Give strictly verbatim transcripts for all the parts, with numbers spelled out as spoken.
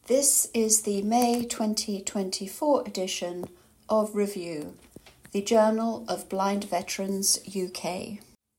This is the May twenty twenty-four edition of Review, the Journal of Blind Veterans U K.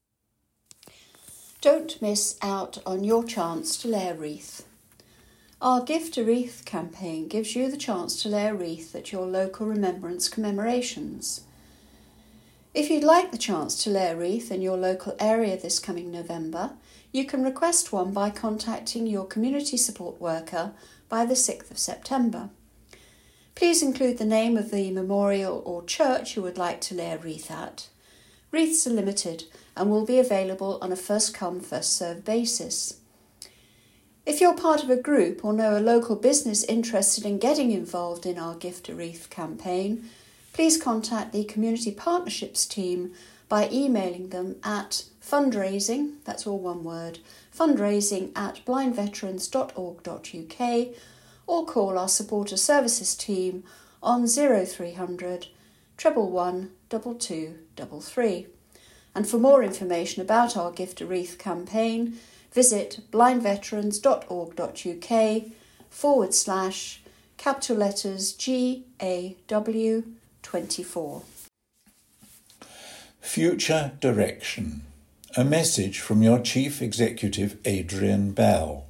Don't miss out on your chance to lay a wreath. Our Gift a Wreath campaign gives you the chance to lay a wreath at your local remembrance commemorations. If you'd like the chance to lay a wreath in your local area this coming November, you can request one by contacting your community support worker by the sixth of September. Please include the name of the memorial or church you would like to lay a wreath at. Wreaths are limited and will be available on a first-come, first-served basis. If you're part of a group or know a local business interested in getting involved in our Gift a Wreath campaign, please contact the Community Partnerships team by emailing them at fundraising, that's all one word, fundraising at blindveterans dot org dot U K, or call our supporter services team on zero three hundred, one one one, two two three three. And for more information about our Gift a Wreath campaign, visit blindveterans dot org dot U K forward slash capital letters G A W twenty-four. Future Direction. A message from your Chief Executive, Adrian Bell.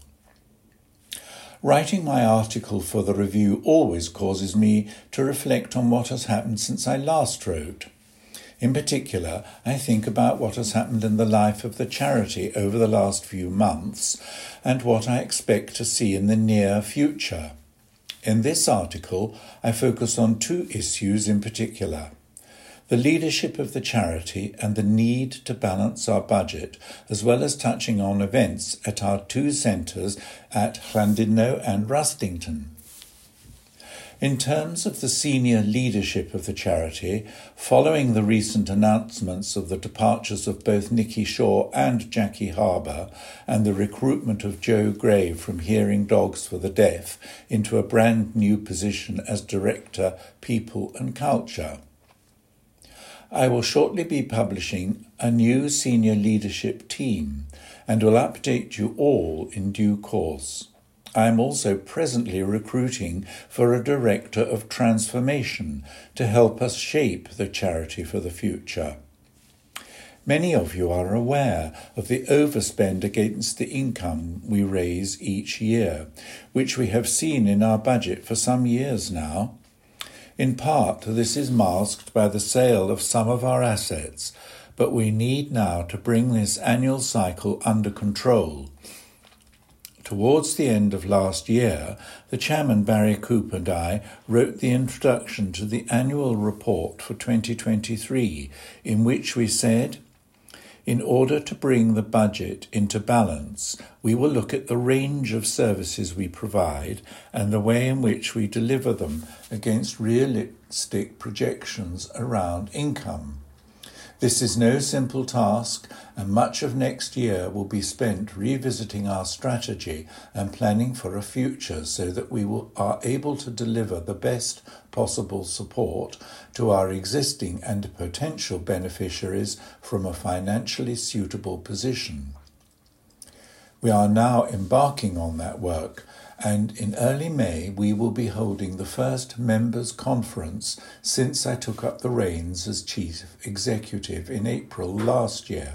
Writing my article for the review always causes me to reflect on what has happened since I last wrote. In particular, I think about what has happened in the life of the charity over the last few months and what I expect to see in the near future. In this article, I focus on two issues in particular: the leadership of the charity and the need to balance our budget, as well as touching on events at our two centres at Llandudno and Rustington. In terms of the senior leadership of the charity, following the recent announcements of the departures of both Nikki Shaw and Jackie Harbour and the recruitment of Joe Gray from Hearing Dogs for the Deaf into a brand new position as Director, People and Culture, I will shortly be publishing a new senior leadership team and will update you all in due course. I am also presently recruiting for a Director of Transformation to help us shape the charity for the future. Many of you are aware of the overspend against the income we raise each year, which we have seen in our budget for some years now. In part, this is masked by the sale of some of our assets, but we need now to bring this annual cycle under control. Towards the end of last year, the Chairman Barry Coop and I wrote the introduction to the annual report for twenty twenty-three, in which we said, in order to bring the budget into balance, we will look at the range of services we provide and the way in which we deliver them against realistic projections around income. This is no simple task, and much of next year will be spent revisiting our strategy and planning for a future so that we will, are able to deliver the best possible support to our existing and potential beneficiaries from a financially suitable position. We are now embarking on that work, and in early May we will be holding the first members' conference since I took up the reins as Chief Executive in April last year.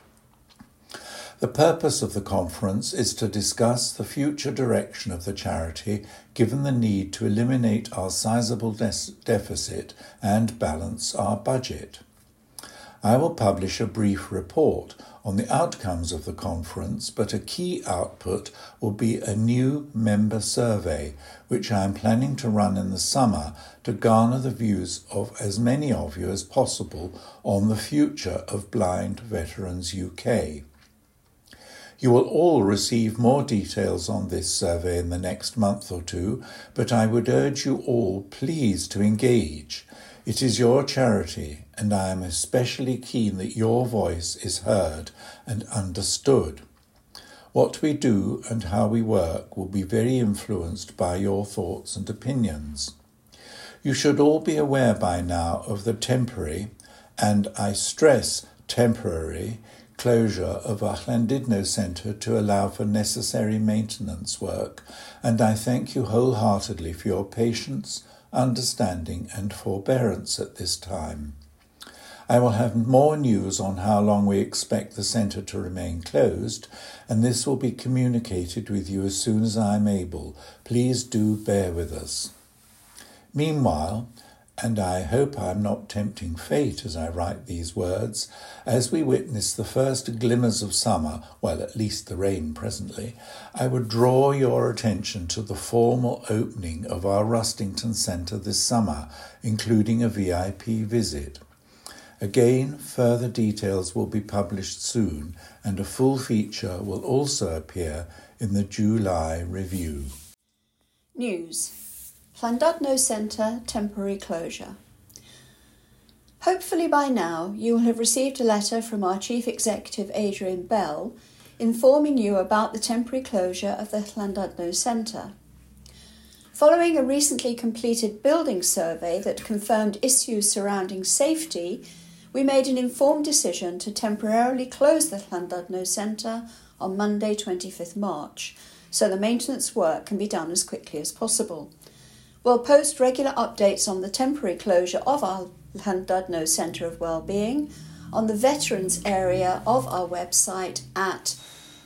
The purpose of the conference is to discuss the future direction of the charity, given the need to eliminate our sizable de- deficit and balance our budget. I will publish a brief report on the outcomes of the conference, but a key output will be a new member survey, which I am planning to run in the summer to garner the views of as many of you as possible on the future of Blind Veterans U K. You will all receive more details on this survey in the next month or two, but I would urge you all please to engage. It is your charity, and I am especially keen that your voice is heard and understood. What we do and how we work will be very influenced by your thoughts and opinions. You should all be aware by now of the temporary, and I stress temporary, closure of our Llandudno Centre to allow for necessary maintenance work, and I thank you wholeheartedly for your patience, understanding and forbearance at this time. I will have more news on how long we expect the centre to remain closed, and this will be communicated with you as soon as I am able. Please do bear with us. Meanwhile, and I hope I am not tempting fate as I write these words, as we witness the first glimmers of summer, well, at least the rain presently, I would draw your attention to the formal opening of our Rustington Centre this summer, including a V I P visit. Again, further details will be published soon, and a full feature will also appear in the July review. News. Llandudno Centre temporary closure. Hopefully by now you will have received a letter from our Chief Executive Adrian Bell informing you about the temporary closure of the Llandudno Centre. Following a recently completed building survey that confirmed issues surrounding safety, we made an informed decision to temporarily close the Llandudno Centre on Monday twenty-fifth March, so the maintenance work can be done as quickly as possible. We'll post regular updates on the temporary closure of our Llandudno Centre of Wellbeing on the veterans area of our website at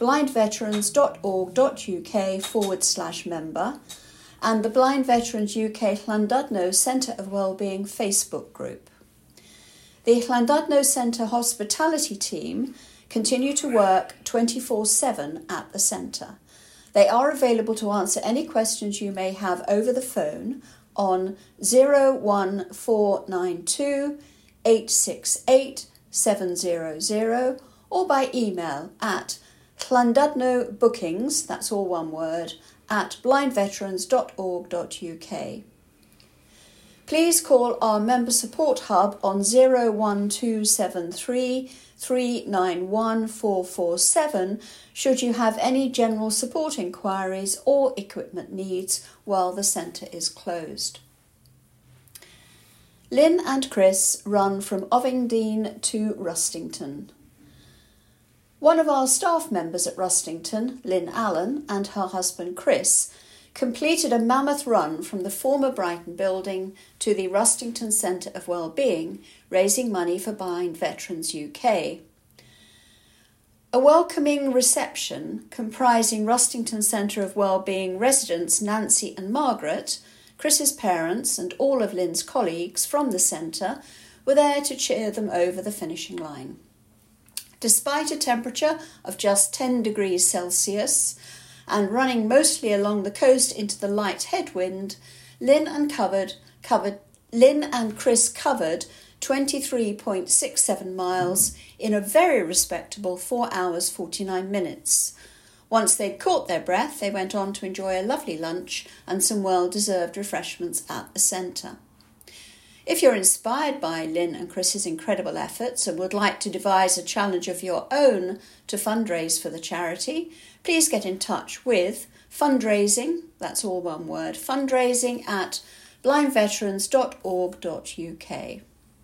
blindveterans.org.uk forward slash member and the Blind Veterans U K Llandudno Centre of Wellbeing Facebook group. The Llandudno Centre hospitality team continue to work twenty-four seven at the centre. They are available to answer any questions you may have over the phone on zero one four nine two eight six eight seven zero zero or by email at llandudnobookings, that's all one word, at blindveterans.org.uk. Please call our member support hub on zero one two seven three three nine one four four seven should you have any general support inquiries or equipment needs while the centre is closed. Lynn and Chris run from Ovingdean to Rustington. One of our staff members at Rustington, Lynn Allen, and her husband Chris, completed a mammoth run from the former Brighton building to the Rustington Centre of Wellbeing, raising money for Blind Veterans U K. A welcoming reception comprising Rustington Centre of Wellbeing residents Nancy and Margaret, Chris's parents and all of Lynn's colleagues from the centre were there to cheer them over the finishing line. Despite a temperature of just ten degrees Celsius and running mostly along the coast into the light headwind, Lynn and, covered, covered, Lynn and Chris covered twenty-three point six seven miles in a very respectable four hours forty-nine minutes. Once they'd caught their breath, they went on to enjoy a lovely lunch and some well-deserved refreshments at the centre. If you're inspired by Lynn and Chris's incredible efforts and would like to devise a challenge of your own to fundraise for the charity, please get in touch with fundraising, that's all one word, fundraising at blindveterans.org.uk.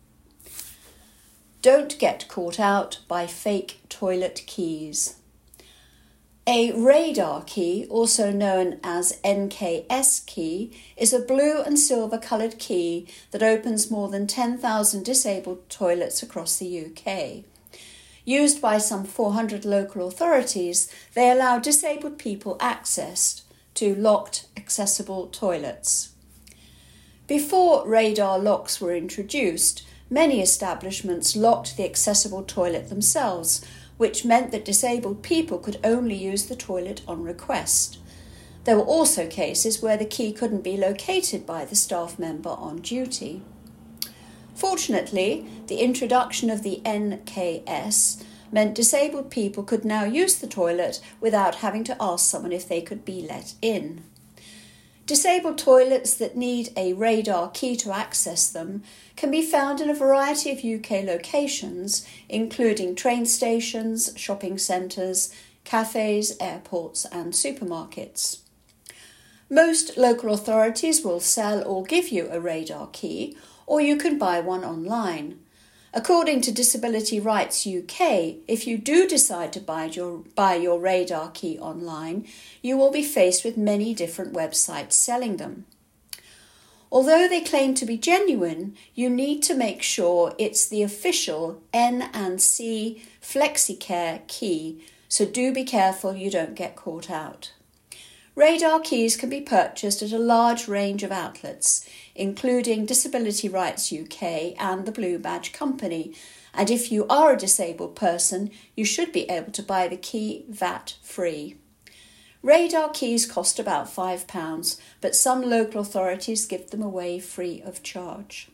Don't get caught out by fake toilet keys. A radar key, also known as N K S key, is a blue and silver coloured key that opens more than ten thousand disabled toilets across the U K. Used by some four hundred local authorities, they allow disabled people access to locked, accessible toilets. Before radar locks were introduced, many establishments locked the accessible toilet themselves, which meant that disabled people could only use the toilet on request. There were also cases where the key couldn't be located by the staff member on duty. Fortunately, the introduction of the N K S meant disabled people could now use the toilet without having to ask someone if they could be let in. Disabled toilets that need a radar key to access them can be found in a variety of U K locations, including train stations, shopping centres, cafes, airports and supermarkets. Most local authorities will sell or give you a radar key, or you can buy one online. According to Disability Rights U K, if you do decide to buy your, buy your radar key online, you will be faced with many different websites selling them. Although they claim to be genuine, you need to make sure it's the official N and C FlexiCare key, so do be careful you don't get caught out. Radar keys can be purchased at a large range of outlets, including Disability Rights U K and the Blue Badge Company, and if you are a disabled person, you should be able to buy the key V A T-free. Radar keys cost about five pounds, but some local authorities give them away free of charge.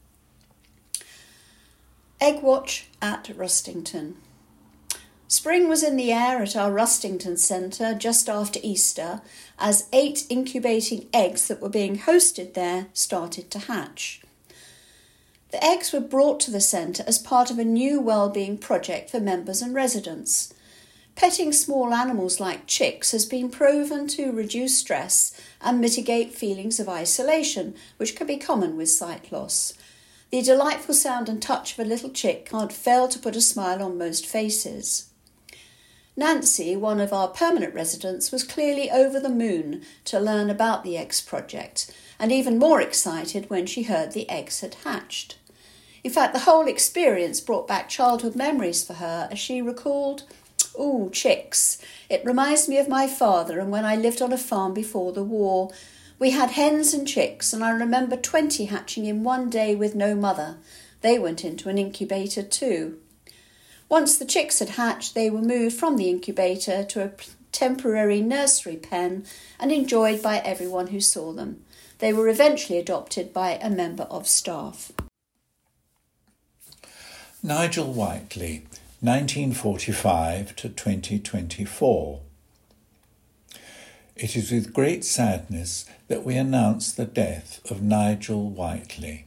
Eggwatch at Rustington. Spring was in the air at our Rustington Centre just after Easter, as eight incubating eggs that were being hosted there started to hatch. The eggs were brought to the centre as part of a new wellbeing project for members and residents. Petting small animals like chicks has been proven to reduce stress and mitigate feelings of isolation, which can be common with sight loss. The delightful sound and touch of a little chick can't fail to put a smile on most faces. Nancy, one of our permanent residents, was clearly over the moon to learn about the eggs project, and even more excited when she heard the eggs had hatched. In fact, the whole experience brought back childhood memories for her as she recalled, "Ooh, chicks. It reminds me of my father and when I lived on a farm before the war. We had hens and chicks, and I remember twenty hatching in one day with no mother. They went into an incubator too. Once the chicks had hatched, they were moved from the incubator to a temporary nursery pen and enjoyed by everyone who saw them. They were eventually adopted by a member of staff." Nigel Whiteley, nineteen forty-five to twenty twenty-four. It is with great sadness that we announce the death of Nigel Whiteley.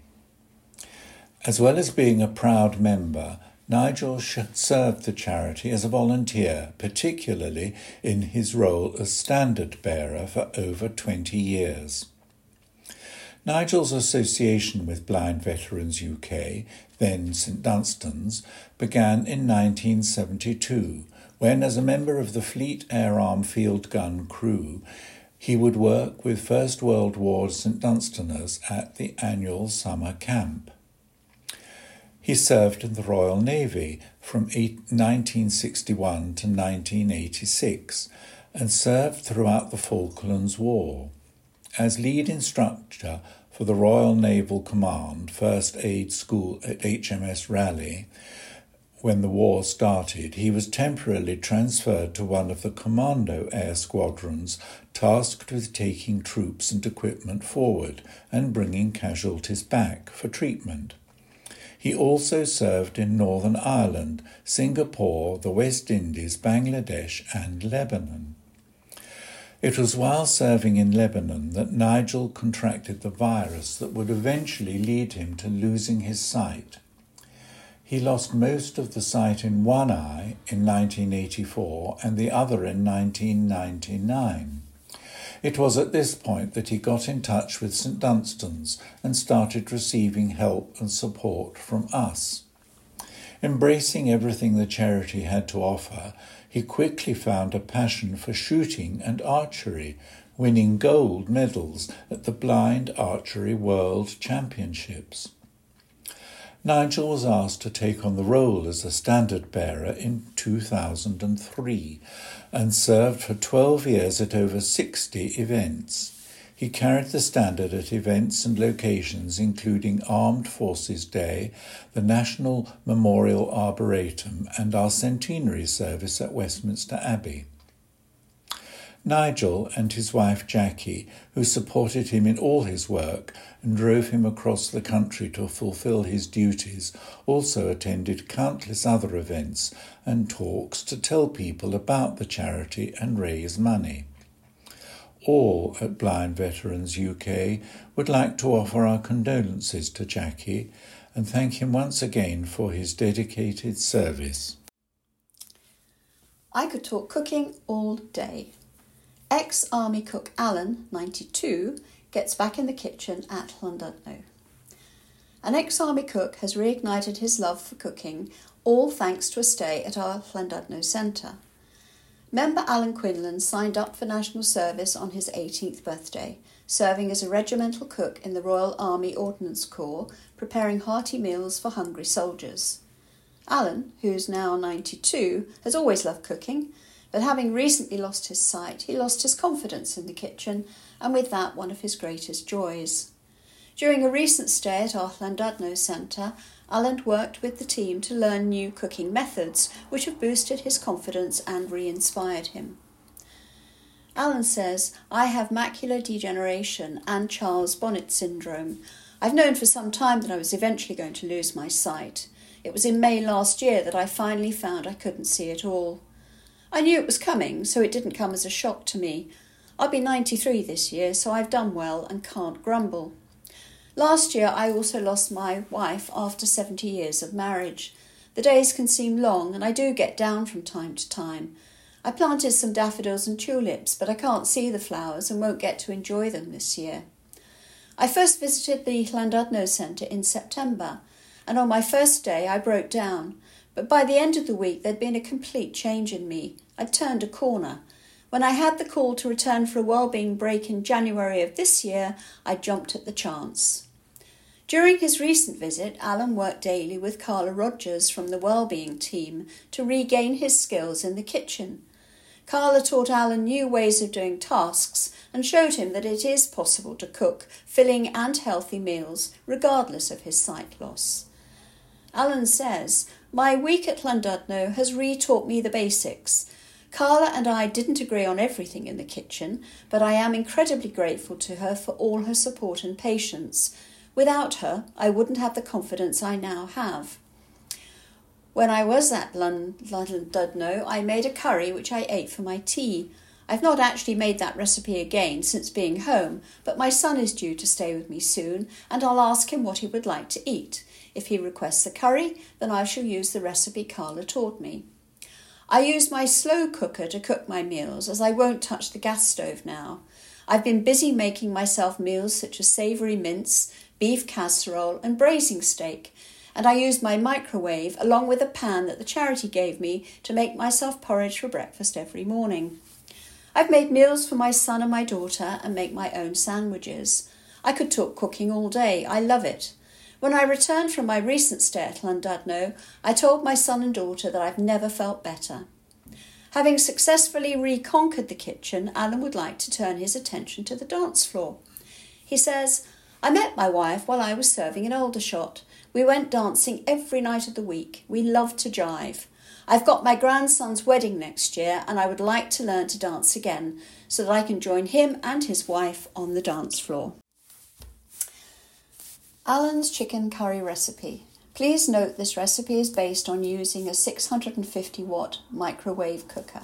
As well as being a proud member, Nigel served the charity as a volunteer, particularly in his role as standard bearer for over twenty years. Nigel's association with Blind Veterans U K, then St Dunstan's, began in nineteen seventy-two, when, as a member of the Fleet Air Arm Field Gun crew, he would work with First World War St Dunstaners at the annual summer camp. He served in the Royal Navy from nineteen sixty-one to nineteen eighty-six and served throughout the Falklands War. As lead instructor for the Royal Naval Command First Aid School at H M S Raleigh, when the war started, he was temporarily transferred to one of the Commando Air Squadrons tasked with taking troops and equipment forward and bringing casualties back for treatment. He also served in Northern Ireland, Singapore, the West Indies, Bangladesh and Lebanon. It was while serving in Lebanon that Nigel contracted the virus that would eventually lead him to losing his sight. He lost most of the sight in one eye in nineteen eighty-four and the other in nineteen ninety-nine. It was at this point that he got in touch with St Dunstan's and started receiving help and support from us. Embracing everything the charity had to offer, he quickly found a passion for shooting and archery, winning gold medals at the Blind Archery World Championships. Nigel was asked to take on the role as a standard bearer in two thousand three and served for twelve years at over sixty events. He carried the standard at events and locations including Armed Forces Day, the National Memorial Arboretum and our centenary service at Westminster Abbey. Nigel and his wife Jackie, who supported him in all his work and drove him across the country to fulfil his duties, also attended countless other events and talks to tell people about the charity and raise money. All at Blind Veterans U K would like to offer our condolences to Jackie and thank him once again for his dedicated service. I could talk cooking all day. Ex-Army cook Alan, ninety-two, gets back in the kitchen at Llandudno. An ex-army cook has reignited his love for cooking, all thanks to a stay at our Llandudno Centre. Member Alan Quinlan signed up for national service on his eighteenth birthday, serving as a regimental cook in the Royal Army Ordnance Corps, preparing hearty meals for hungry soldiers. Alan, who's now ninety-two, has always loved cooking, but having recently lost his sight, he lost his confidence in the kitchen, and with that one of his greatest joys. During a recent stay at our Llandudno Centre, Alan worked with the team to learn new cooking methods, which have boosted his confidence and re-inspired him. Alan says, "I have macular degeneration and Charles Bonnet syndrome. I've known for some time that I was eventually going to lose my sight. It was in May last year that I finally found I couldn't see at all. I knew it was coming, so it didn't come as a shock to me. I'll be ninety-three this year, so I've done well and can't grumble. Last year I also lost my wife after seventy years of marriage. The days can seem long and I do get down from time to time. I planted some daffodils and tulips, but I can't see the flowers and won't get to enjoy them this year. I first visited the Llandudno Centre in September, and on my first day I broke down, but by the end of the week there'd been a complete change in me. I'd turned a corner. When I had the call to return for a wellbeing break in January of this year, I jumped at the chance." During his recent visit, Alan worked daily with Carla Rogers from the wellbeing team to regain his skills in the kitchen. Carla taught Alan new ways of doing tasks and showed him that it is possible to cook filling and healthy meals regardless of his sight loss. Alan says, "My week at Llandudno has re-taught me the basics. Carla and I didn't agree on everything in the kitchen, but I am incredibly grateful to her for all her support and patience. Without her, I wouldn't have the confidence I now have. When I was at Llandudno, I made a curry which I ate for my tea. I've not actually made that recipe again since being home, but my son is due to stay with me soon, and I'll ask him what he would like to eat. If he requests a curry, then I shall use the recipe Carla taught me. I use my slow cooker to cook my meals, as I won't touch the gas stove now. I've been busy making myself meals such as savoury mince, beef casserole and braising steak, and I used my microwave along with a pan that the charity gave me to make myself porridge for breakfast every morning. I've made meals for my son and my daughter and make my own sandwiches. I could talk cooking all day. I love it. When I returned from my recent stay at Llandudno, I told my son and daughter that I've never felt better." Having successfully reconquered the kitchen, Alan would like to turn his attention to the dance floor. He says, "I met my wife while I was serving in Aldershot. We went dancing every night of the week. We loved to jive. I've got my grandson's wedding next year and I would like to learn to dance again so that I can join him and his wife on the dance floor." Alan's chicken curry recipe. Please note this recipe is based on using a six hundred fifty watt microwave cooker.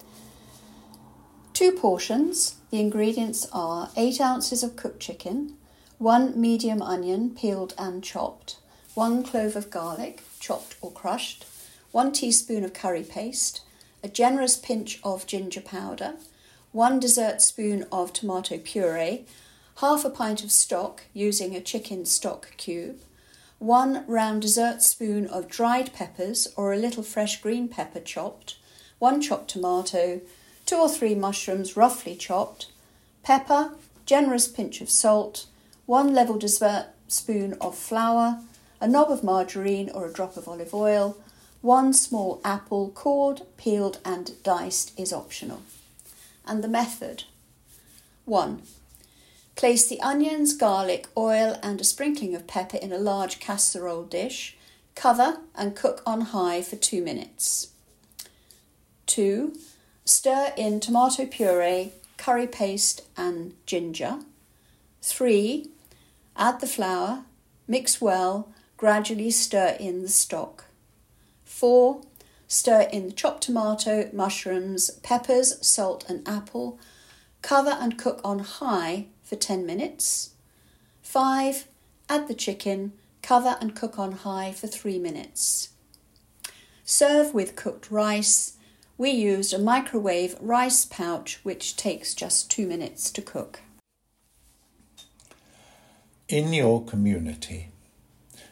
Two portions. The ingredients are eight ounces of cooked chicken, one medium onion peeled and chopped, one clove of garlic chopped or crushed, one teaspoon of curry paste, a generous pinch of ginger powder, one dessert spoon of tomato puree, half a pint of stock using a chicken stock cube, one round dessert spoon of dried peppers or a little fresh green pepper chopped, one chopped tomato, two or three mushrooms roughly chopped, pepper, generous pinch of salt, one level dessert spoon of flour, a knob of margarine or a drop of olive oil, one small apple cored, peeled and diced is optional. And the method. one. Place the onions, garlic, oil and a sprinkling of pepper in a large casserole dish. Cover and cook on high for two minutes. two. Stir in tomato puree, curry paste and ginger. three. Add the flour, mix well, gradually stir in the stock. four. Stir in the chopped tomato, mushrooms, peppers, salt and apple. Cover and cook on high for ten minutes. five. Add the chicken, cover and cook on high for three minutes. Serve with cooked rice. We used a microwave rice pouch which takes just two minutes to cook. In your community.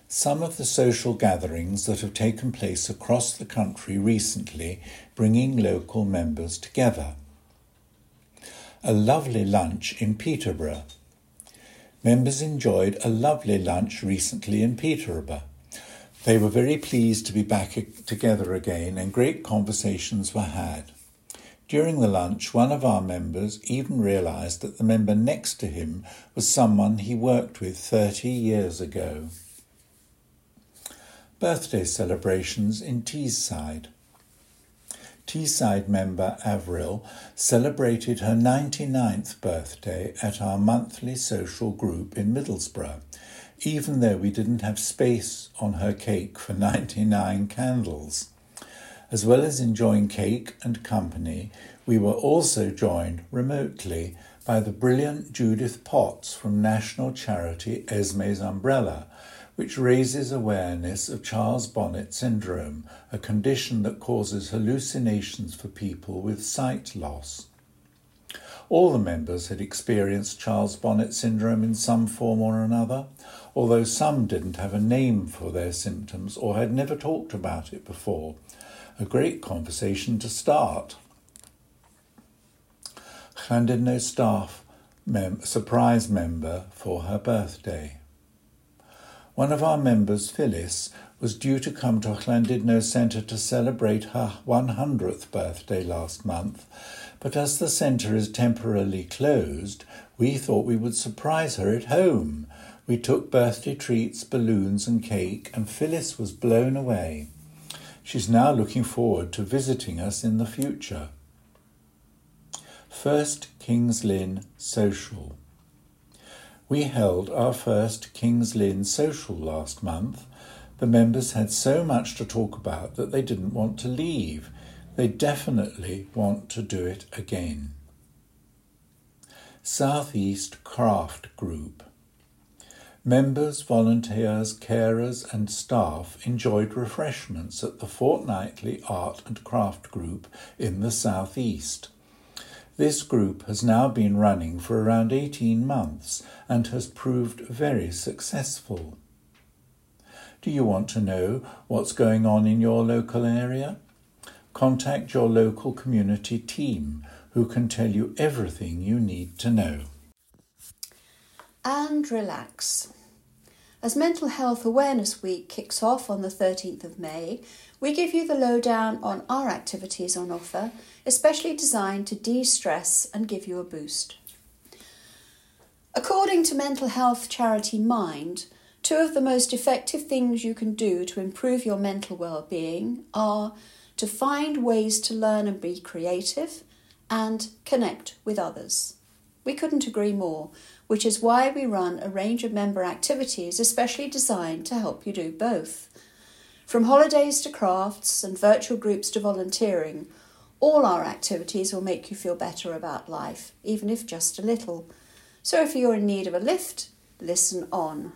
some of the social gatherings that have taken place across the country recently, bringing local members together. A lovely lunch in Peterborough. Members enjoyed a lovely lunch recently in Peterborough. They were very pleased to be back together again, and great conversations were had. During the lunch, one of our members even realised that the member next to him was someone he worked with thirty years ago. Birthday celebrations in Teesside. Teesside member Avril celebrated her ninety-ninth birthday at our monthly social group in Middlesbrough, even though we didn't have space on her cake for ninety-nine candles. As well as enjoying cake and company, we were also joined remotely by the brilliant Judith Potts from national charity Esme's Umbrella, which raises awareness of Charles Bonnet syndrome, a condition that causes hallucinations for people with sight loss. All the members had experienced Charles Bonnet syndrome in some form or another, although some didn't have a name for their symptoms or had never talked about it before. A great conversation to start. Llandudno staff mem- surprise member for her birthday. One of our members, Phyllis, was due to come to Llandudno Centre to celebrate her one hundredth birthday last month, but as the centre is temporarily closed, we thought we would surprise her at home. We took birthday treats, balloons and cake, and Phyllis was blown away. She's now looking forward to visiting us in the future. First Kings Lynn Social. We held our first Kings Lynn Social last month. The members had so much to talk about that they didn't want to leave. They definitely want to do it again. South East Craft Group. Members, volunteers, carers and staff enjoyed refreshments at the fortnightly art and craft group in the South East. This group has now been running for around eighteen months and has proved very successful. Do you want to know what's going on in your local area? Contact your local community team, who can tell you everything you need to know. And relax. As Mental Health Awareness Week kicks off on the thirteenth of May, we give you the lowdown on our activities on offer, especially designed to de-stress and give you a boost. According to mental health charity Mind, two of the most effective things you can do to improve your mental well-being are to find ways to learn and be creative and connect with others. We couldn't agree more, which is why we run a range of member activities especially designed to help you do both. From holidays to crafts and virtual groups to volunteering, all our activities will make you feel better about life, even if just a little. So if you're in need of a lift, listen on.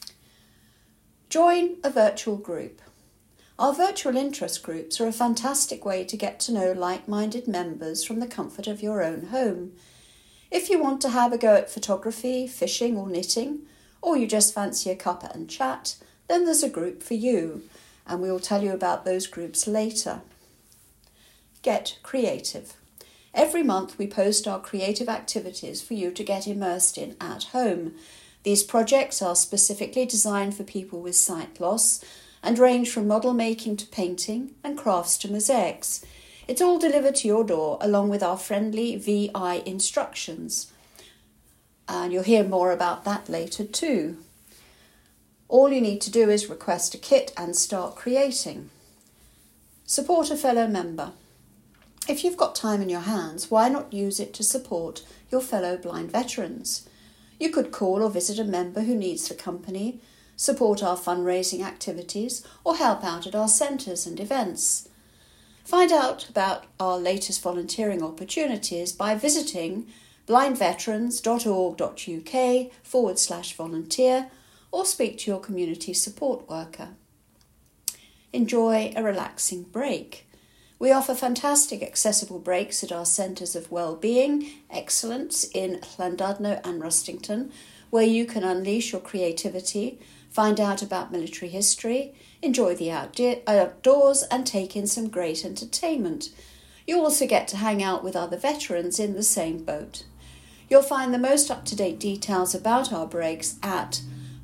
Join a virtual group. Our virtual interest groups are a fantastic way to get to know like-minded members from the comfort of your own home. If you want to have a go at photography, fishing or knitting, or you just fancy a cuppa and chat, then there's a group for you, and we will tell you about those groups later. Get creative. Every month we post our creative activities for you to get immersed in at home. These projects are specifically designed for people with sight loss and range from model making to painting and crafts to mosaics. It's all delivered to your door along with our friendly V I instructions. And you'll hear more about that later too. All you need to do is request a kit and start creating. Support a fellow member. If you've got time in your hands, why not use it to support your fellow blind veterans? You could call or visit a member who needs the company, support our fundraising activities, or help out at our centres and events. Find out about our latest volunteering opportunities by visiting blindveterans.org.uk forward slash volunteer or speak to your community support worker. Enjoy a relaxing break. We offer fantastic accessible breaks at our Centres of Wellbeing Excellence in Llandudno and Rustington, where you can unleash your creativity, find out about military history, enjoy the outdoors and take in some great entertainment. You also get to hang out with other veterans in the same boat. You'll find the most up-to-date details about our breaks at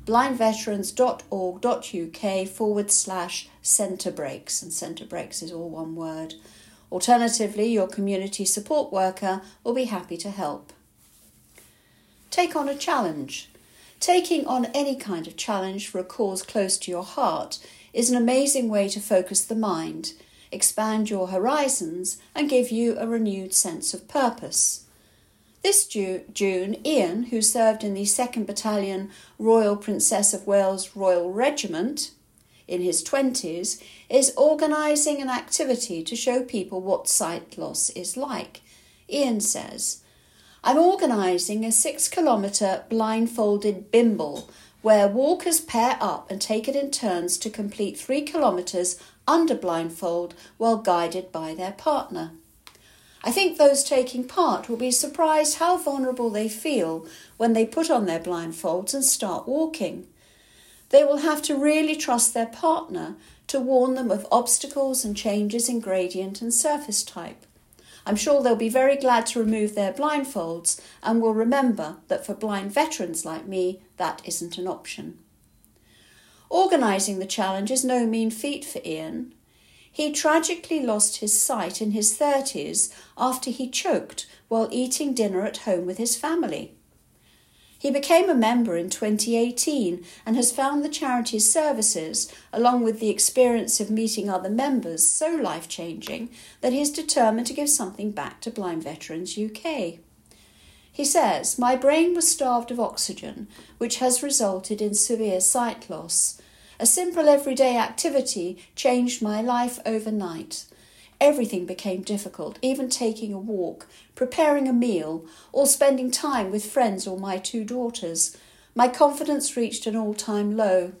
blindveterans.org.uk forward slash centre breaks, and centre breaks is all one word. Alternatively, your community support worker will be happy to help. Take on a challenge. Taking on any kind of challenge for a cause close to your heart is an amazing way to focus the mind, expand your horizons, and give you a renewed sense of purpose. This June, Ian, who served in the second Battalion Royal Princess of Wales Royal Regiment in his twenties, is organising an activity to show people what sight loss is like. Ian says, "I'm organising a six-kilometre blindfolded bimble where walkers pair up and take it in turns to complete three kilometres under blindfold while guided by their partner. I think those taking part will be surprised how vulnerable they feel when they put on their blindfolds and start walking. They will have to really trust their partner to warn them of obstacles and changes in gradient and surface type. I'm sure they'll be very glad to remove their blindfolds and will remember that for blind veterans like me, that isn't an option." Organising the challenge is no mean feat for Ian. He tragically lost his sight in his thirties after he choked while eating dinner at home with his family. He became a member in twenty eighteen and has found the charity's services, along with the experience of meeting other members, so life-changing that he is determined to give something back to Blind Veterans U K. He says, "My brain was starved of oxygen, which has resulted in severe sight loss. A simple everyday activity changed my life overnight. Everything became difficult, even taking a walk, preparing a meal, or spending time with friends or my two daughters. My confidence reached an all-time low.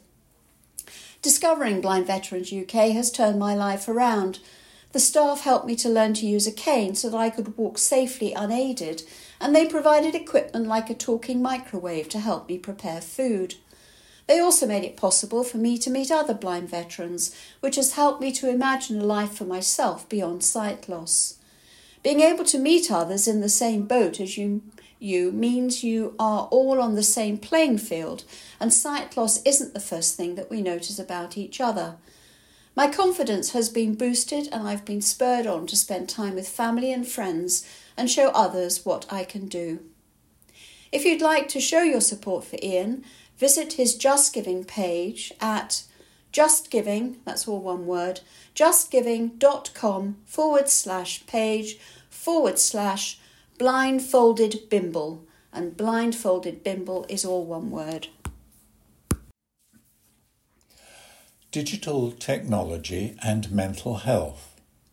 Discovering Blind Veterans U K has turned my life around. The staff helped me to learn to use a cane so that I could walk safely unaided, and they provided equipment like a talking microwave to help me prepare food. They also made it possible for me to meet other blind veterans, which has helped me to imagine a life for myself beyond sight loss. Being able to meet others in the same boat as you, you means you are all on the same playing field, and sight loss isn't the first thing that we notice about each other. My confidence has been boosted and I've been spurred on to spend time with family and friends and show others what I can do." If you'd like to show your support for Ian, visit his Just Giving page at justgiving, that's all one word, justgiving.com forward slash page forward slash blindfolded bimble. And blindfolded bimble is all one word. Digital technology and mental health.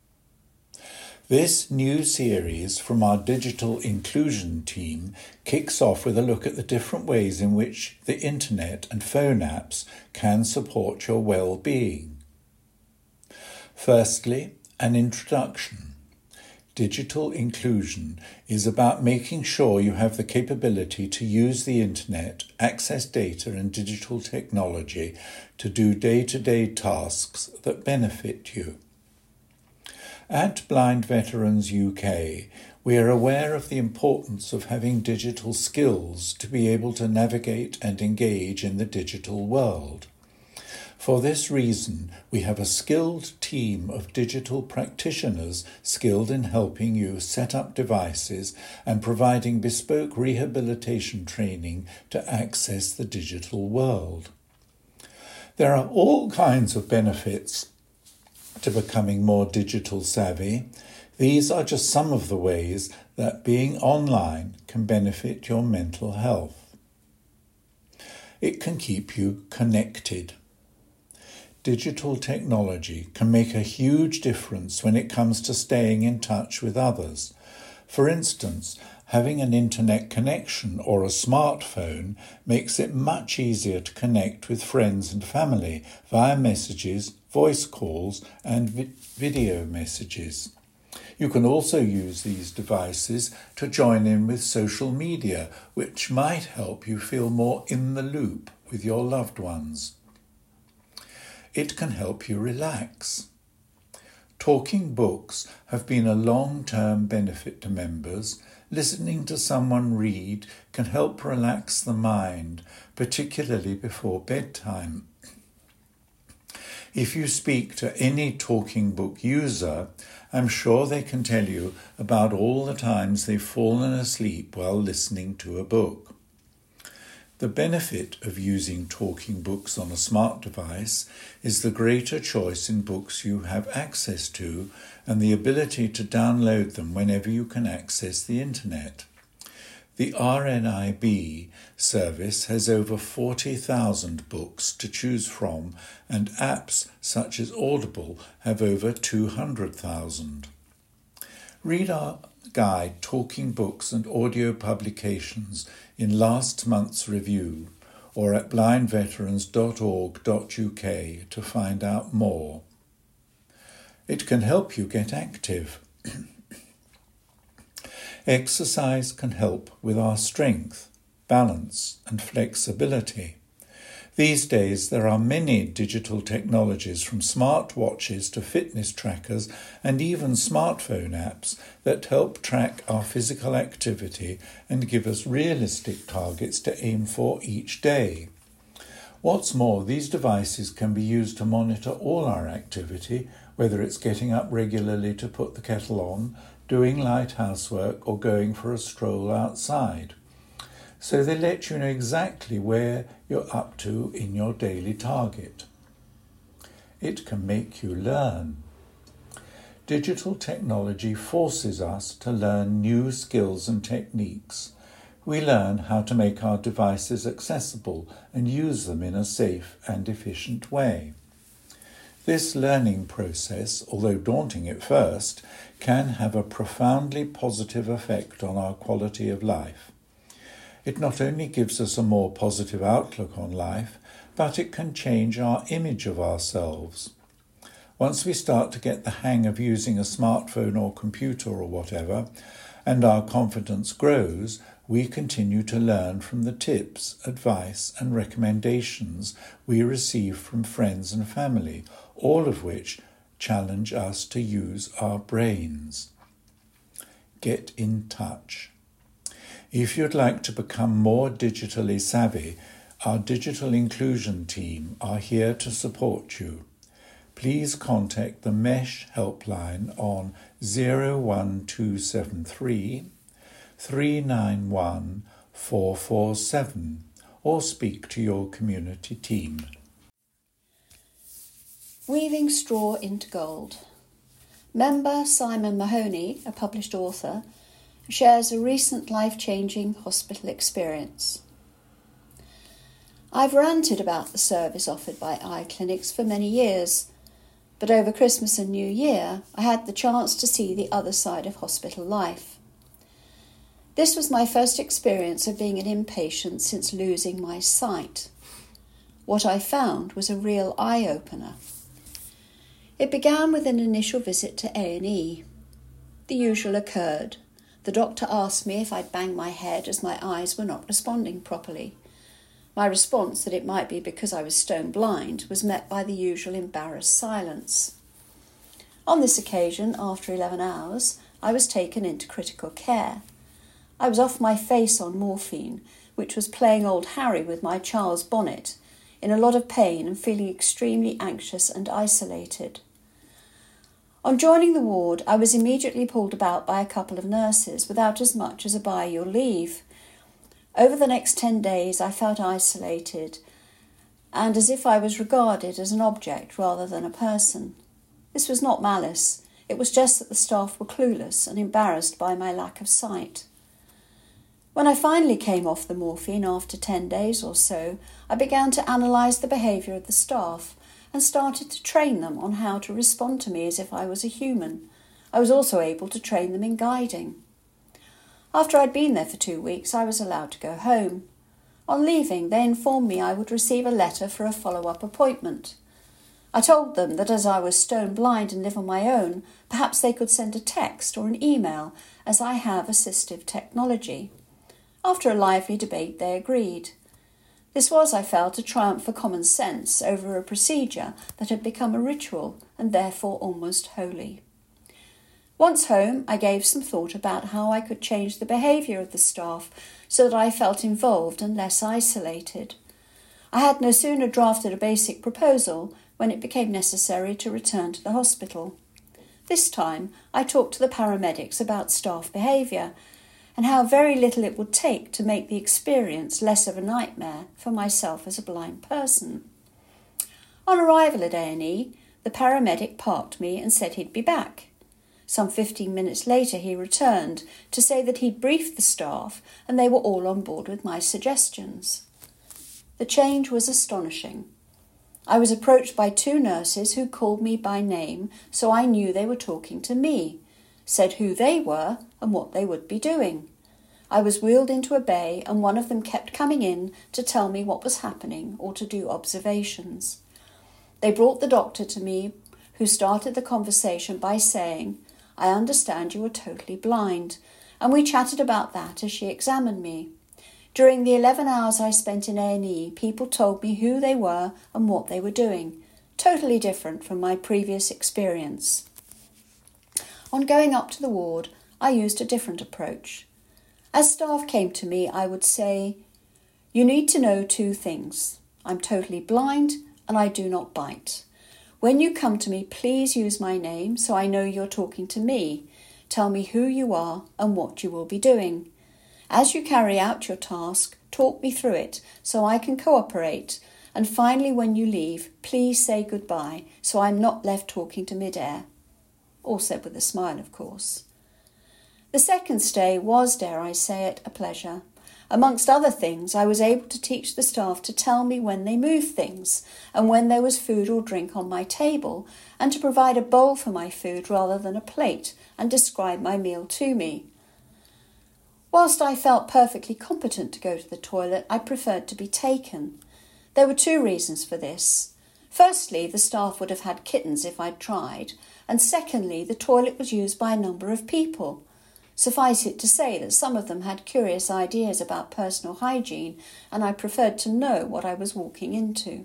This new series from our digital inclusion team kicks off with a look at the different ways in which the internet and phone apps can support your well-being. Firstly, an introduction. Digital inclusion is about making sure you have the capability to use the internet, access data and digital technology to do day-to-day tasks that benefit you. At Blind Veterans U K, we are aware of the importance of having digital skills to be able to navigate and engage in the digital world. For this reason, we have a skilled team of digital practitioners skilled in helping you set up devices and providing bespoke rehabilitation training to access the digital world. There are all kinds of benefits to becoming more digital savvy. These are just some of the ways that being online can benefit your mental health. It can keep you connected. Digital technology can make a huge difference when it comes to staying in touch with others. For instance, having an internet connection or a smartphone makes it much easier to connect with friends and family via messages, voice calls and vi- video messages. You can also use these devices to join in with social media, which might help you feel more in the loop with your loved ones. It can help you relax. Talking books have been a long-term benefit to members. Listening to someone read can help relax the mind, particularly before bedtime. If you speak to any talking book user, I'm sure they can tell you about all the times they've fallen asleep while listening to a book. The benefit of using talking books on a smart device is the greater choice in books you have access to and the ability to download them whenever you can access the internet. The R N I B service has over forty thousand books to choose from, and apps such as Audible have over two hundred thousand. Read our guide, Talking Books and Audio Publications, in last month's review, or at blind veterans dot org dot U K to find out more. It can help you get active. Exercise can help with our strength, balance and flexibility. These days there are many digital technologies, from smart watches to fitness trackers and even smartphone apps, that help track our physical activity and give us realistic targets to aim for each day. What's more, these devices can be used to monitor all our activity, whether it's getting up regularly to put the kettle on, doing light housework or going for a stroll outside. So they let you know exactly where you're up to in your daily target. It can make you learn. Digital technology forces us to learn new skills and techniques. We learn how to make our devices accessible and use them in a safe and efficient way. This learning process, although daunting at first, can have a profoundly positive effect on our quality of life. It not only gives us a more positive outlook on life, but it can change our image of ourselves. Once we start to get the hang of using a smartphone or computer or whatever, and our confidence grows, we continue to learn from the tips, advice and recommendations we receive from friends and family, all of which challenge us to use our brains. Get in touch. If you'd like to become more digitally savvy, our digital inclusion team are here to support you. Please contact the MESH helpline on zero one two seven three, three nine one, four four seven or speak to your community team. Weaving Straw into Gold. Member Simon Mahoney, a published author, shares a recent life-changing hospital experience. I've ranted about the service offered by eye clinics for many years, but over Christmas and New Year I had the chance to see the other side of hospital life. This was my first experience of being an inpatient since losing my sight. What I found was a real eye-opener. It began with an initial visit to A and E. The usual occurred. The doctor asked me if I'd banged my head as my eyes were not responding properly. My response that it might be because I was stone blind was met by the usual embarrassed silence. On this occasion, after eleven hours, I was taken into critical care. I was off my face on morphine, which was playing old Harry with my Charles bonnet, in a lot of pain and feeling extremely anxious and isolated. On joining the ward, I was immediately pulled about by a couple of nurses without as much as a by your leave. Over the next ten days I felt isolated and as if I was regarded as an object rather than a person. This was not malice, it was just that the staff were clueless and embarrassed by my lack of sight. When I finally came off the morphine after ten days or so, I began to analyse the behaviour of the staff and started to train them on how to respond to me as if I was a human. I was also able to train them in guiding. After I'd been there for two weeks, I was allowed to go home. On leaving, they informed me I would receive a letter for a follow-up appointment. I told them that as I was stone blind and live on my own, perhaps they could send a text or an email, as I have assistive technology. After a lively debate, they agreed. This was, I felt, a triumph for common sense over a procedure that had become a ritual and therefore almost holy. Once home, I gave some thought about how I could change the behaviour of the staff so that I felt involved and less isolated. I had no sooner drafted a basic proposal when it became necessary to return to the hospital. This time, I talked to the paramedics about staff behaviour and how very little it would take to make the experience less of a nightmare for myself as a blind person. On arrival at A and E, the paramedic parked me and said he'd be back. Some fifteen minutes later he returned to say that he'd briefed the staff and they were all on board with my suggestions. The change was astonishing. I was approached by two nurses who called me by name, so I knew they were talking to me, said who they were and what they would be doing. I was wheeled into a bay and one of them kept coming in to tell me what was happening or to do observations. They brought the doctor to me, who started the conversation by saying, "I understand you are totally blind," and we chatted about that as she examined me. During the eleven hours I spent in A and E, people told me who they were and what they were doing, totally different from my previous experience. On going up to the ward, I used a different approach. As staff came to me, I would say, "You need to know two things. I'm totally blind and I do not bite. When you come to me, please use my name so I know you're talking to me. Tell me who you are and what you will be doing. As you carry out your task, talk me through it so I can cooperate. And finally, when you leave, please say goodbye so I'm not left talking to mid-air." All said with a smile, of course. The second stay was, dare I say it, a pleasure. Amongst other things, I was able to teach the staff to tell me when they moved things and when there was food or drink on my table, and to provide a bowl for my food rather than a plate and describe my meal to me. Whilst I felt perfectly competent to go to the toilet, I preferred to be taken. There were two reasons for this. Firstly, the staff would have had kittens if I'd tried, and secondly, the toilet was used by a number of people. Suffice it to say that some of them had curious ideas about personal hygiene, and I preferred to know what I was walking into.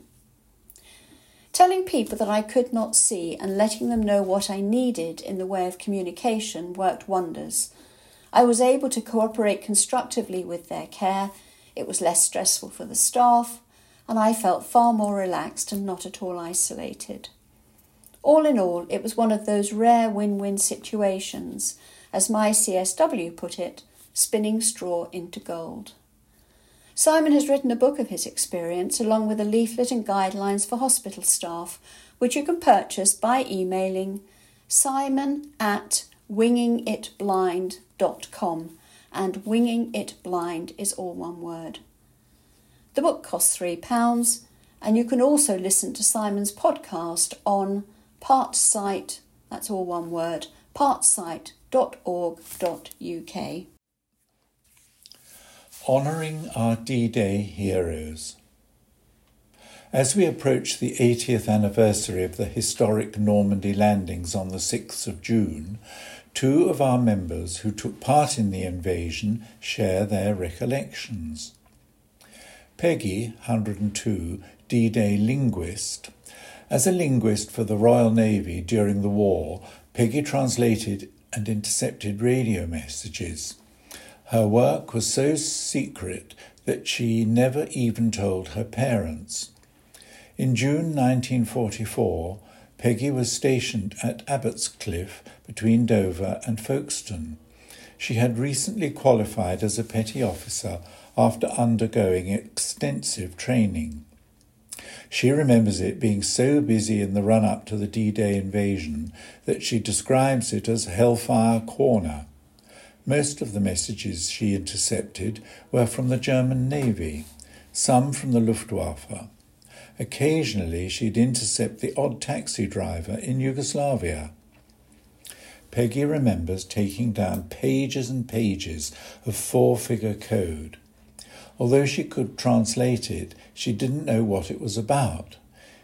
Telling people that I could not see and letting them know what I needed in the way of communication worked wonders. I was able to cooperate constructively with their care, it was less stressful for the staff, and I felt far more relaxed and not at all isolated. All in all, it was one of those rare win-win situations, as my C S W put it, spinning straw into gold. Simon has written a book of his experience along with a leaflet and guidelines for hospital staff, which you can purchase by emailing simon at winging it blind dot com, and winging it blind is all one word. The book costs three pounds, and you can also listen to Simon's podcast on Partsite, that's all one word, partsite dot org dot U K. Honouring our D-Day heroes. As we approach the eightieth anniversary of the historic Normandy landings on the sixth of June, two of our members who took part in the invasion share their recollections. Peggy, one hundred and two, D-Day linguist. As a linguist for the Royal Navy during the war, Peggy translated and intercepted radio messages. Her work was so secret that she never even told her parents. In June nineteen forty-four, Peggy was stationed at Abbotscliff between Dover and Folkestone. She had recently qualified as a petty officer after undergoing extensive training. She remembers it being so busy in the run-up to the D-Day invasion that she describes it as Hellfire Corner. Most of the messages she intercepted were from the German Navy, some from the Luftwaffe. Occasionally she'd intercept the odd taxi driver in Yugoslavia. Peggy remembers taking down pages and pages of four-figure code. Although she could translate it, she didn't know what it was about.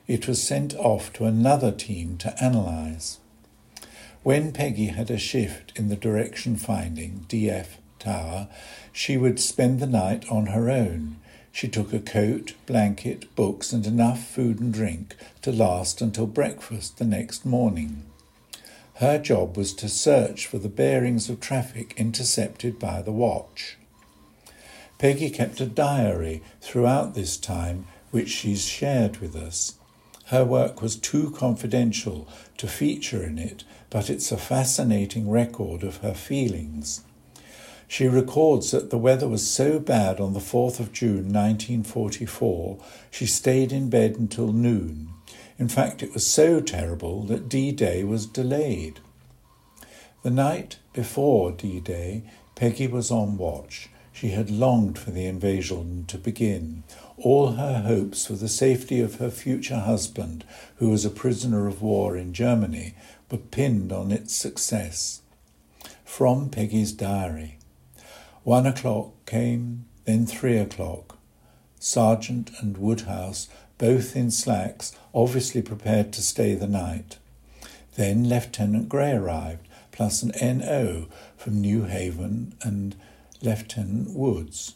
it was sent off to another team to analyse. When Peggy had a shift in the direction finding D F tower, she would spend the night on her own. She took a coat, blanket, books and enough food and drink to last until breakfast the next morning. Her job was to search for the bearings of traffic intercepted by the watch. Peggy kept a diary throughout this time, which she's shared with us. Her work was too confidential to feature in it, but it's a fascinating record of her feelings. She records that the weather was so bad on the fourth of June nineteen forty-four, she stayed in bed until noon. In fact, it was so terrible that D-Day was delayed. The night before D-Day, Peggy was on watch. She had longed for the invasion to begin. All her hopes for the safety of her future husband, who was a prisoner of war in Germany, were pinned on its success. From Peggy's diary. One o'clock came, then three o'clock. Sargent and Woodhouse, both in slacks, obviously prepared to stay the night. Then Lieutenant Grey arrived, plus an N O from New Haven and Lieutenant Woods.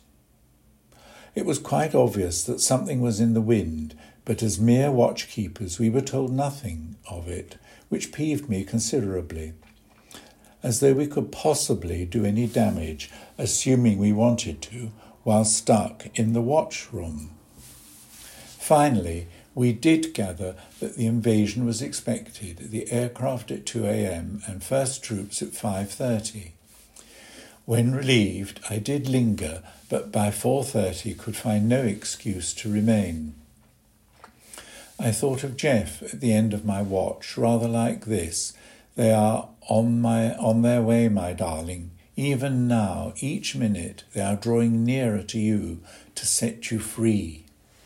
It was quite obvious that something was in the wind, but as mere watchkeepers we were told nothing of it, which peeved me considerably. As though we could possibly do any damage, assuming we wanted to, while stuck in the watch room. Finally, we did gather that the invasion was expected, the aircraft at two a.m. and first troops at five thirty. When relieved, I did linger, but by four thirty could find no excuse to remain. I thought of Jeff at the end of my watch, rather like this. They are on my on their way, my darling. Even now, each minute, they are drawing nearer to you to set you free.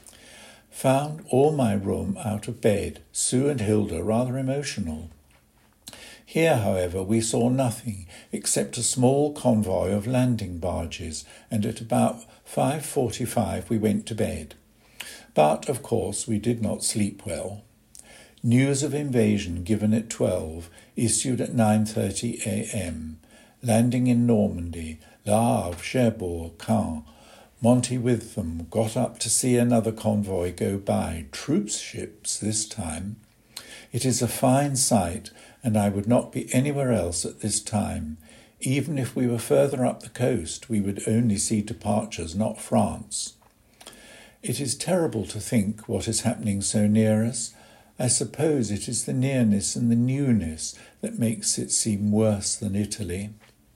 Found all my room out of bed, Sue and Hilda rather emotional. Here, however, we saw nothing except a small convoy of landing barges, and at about five forty-five we went to bed. But, of course, we did not sleep well. News of invasion given at twelve, issued at nine thirty a.m. Landing in Normandy, Le Havre, Cherbourg, Caen. Monty with them, got up to see another convoy go by, troops ships this time. It is a fine sight, and I would not be anywhere else at this time. Even if we were further up the coast, we would only see departures, not France. It is terrible to think what is happening so near us. I suppose it is the nearness and the newness that makes it seem worse than Italy.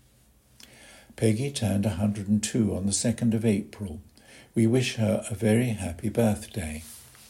Peggy turned one hundred and two on the second of April. We wish her a very happy birthday.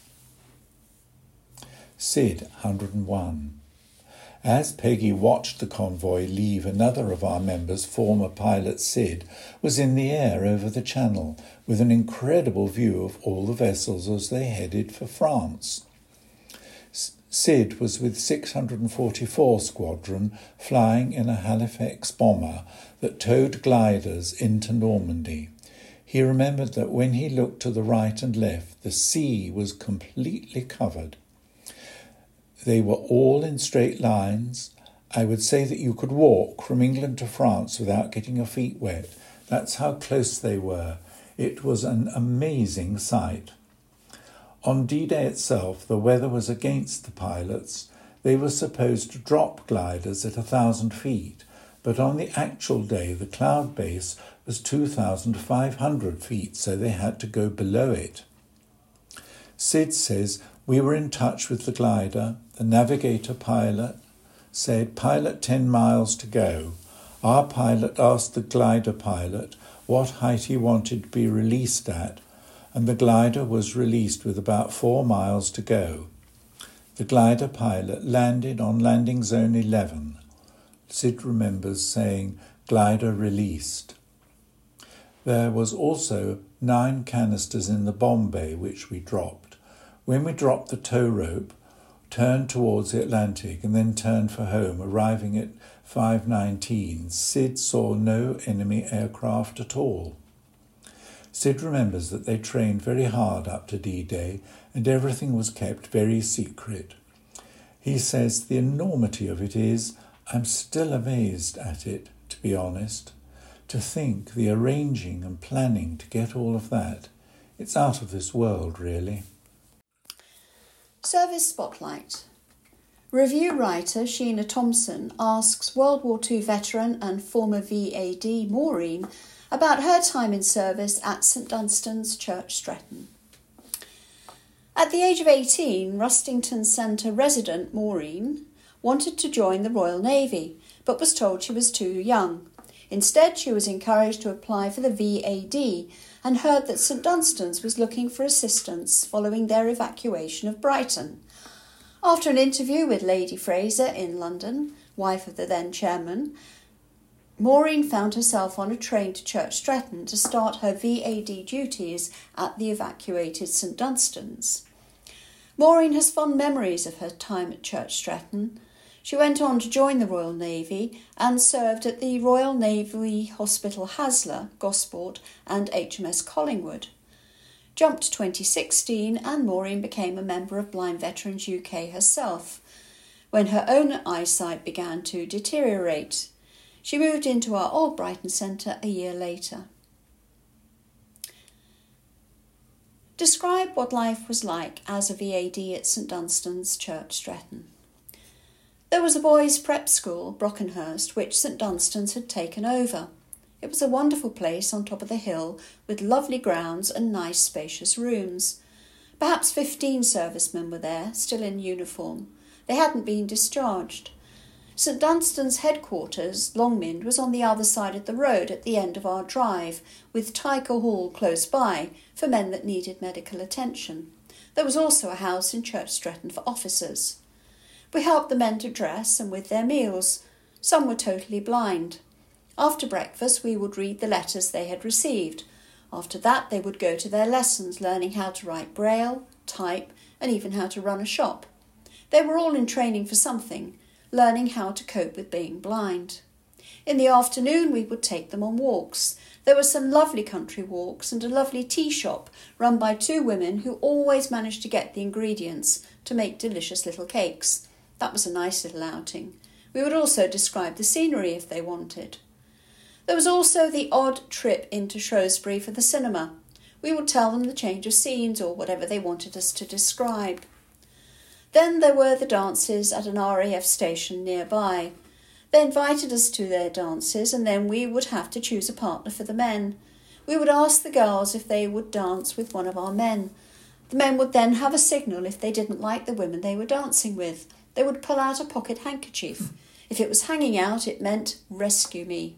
Sid, one hundred and one. As Peggy watched the convoy leave, another of our members, former pilot Sid, was in the air over the channel with an incredible view of all the vessels as they headed for France. Sid was with six hundred and forty-four Squadron, flying in a Halifax bomber that towed gliders into Normandy. He remembered that when he looked to the right and left, the sea was completely covered. They were all in straight lines. I would say that you could walk from England to France without getting your feet wet. That's how close they were. It was an amazing sight. On D-Day itself, the weather was against the pilots. They were supposed to drop gliders at a thousand feet, but on the actual day, the cloud base was two thousand five hundred feet, so they had to go below it. Sid says, we were in touch with the glider. The navigator pilot said, pilot ten miles to go. Our pilot asked the glider pilot what height he wanted to be released at, and the glider was released with about four miles to go. The glider pilot landed on landing zone eleven. Sid remembers saying, glider released. There was also nine canisters in the bomb bay, which we dropped. When we dropped the tow rope, turned towards the Atlantic and then turned for home, arriving at five nineteen, Sid saw no enemy aircraft at all. Sid remembers that they trained very hard up to D-Day and everything was kept very secret. He says the enormity of it is, I'm still amazed at it, to be honest. To think the arranging and planning to get all of that, it's out of this world, really. Service Spotlight. Review writer Sheena Thompson asks World War Two veteran and former V A D Maureen about her time in service at St Dunstan's Church Stretton. At the age of eighteen, Rustington Centre resident Maureen wanted to join the Royal Navy, but was told she was too young. Instead, she was encouraged to apply for the V A D and heard that St Dunstan's was looking for assistance following their evacuation of Brighton. After an interview with Lady Fraser in London, wife of the then chairman, Maureen found herself on a train to Church Stretton to start her V A D duties at the evacuated St Dunstan's. Maureen has fond memories of her time at Church Stretton. She went on to join the Royal Navy and served at the Royal Navy Hospital Haslar, Gosport and H M S Collingwood. Jumped to twenty sixteen and Maureen became a member of Blind Veterans U K herself. When her own eyesight began to deteriorate, she moved into our Old Brighton Centre a year later. Describe what life was like as a V A D at St Dunstan's Church Stretton. There was a boys' prep school, Brockenhurst, which St Dunstan's had taken over. It was a wonderful place on top of the hill with lovely grounds and nice spacious rooms. Perhaps fifteen servicemen were there, still in uniform. They hadn't been discharged. St Dunstan's headquarters, Longmynd, was on the other side of the road at the end of our drive, with Tyker Hall close by for men that needed medical attention. There was also a house in Church Stretton for officers. We helped the men to dress and with their meals. Some were totally blind. After breakfast, we would read the letters they had received. After that, they would go to their lessons, learning how to write braille, type, and even how to run a shop. They were all in training for something, learning how to cope with being blind. In the afternoon, we would take them on walks. There were some lovely country walks and a lovely tea shop run by two women who always managed to get the ingredients to make delicious little cakes. That was a nice little outing. We would also describe the scenery if they wanted. There was also the odd trip into Shrewsbury for the cinema. We would tell them the change of scenes or whatever they wanted us to describe. Then there were the dances at an R A F station nearby. They invited us to their dances and then we would have to choose a partner for the men. We would ask the girls if they would dance with one of our men. The men would then have a signal if they didn't like the women they were dancing with. They would pull out a pocket handkerchief. If it was hanging out, it meant, rescue me.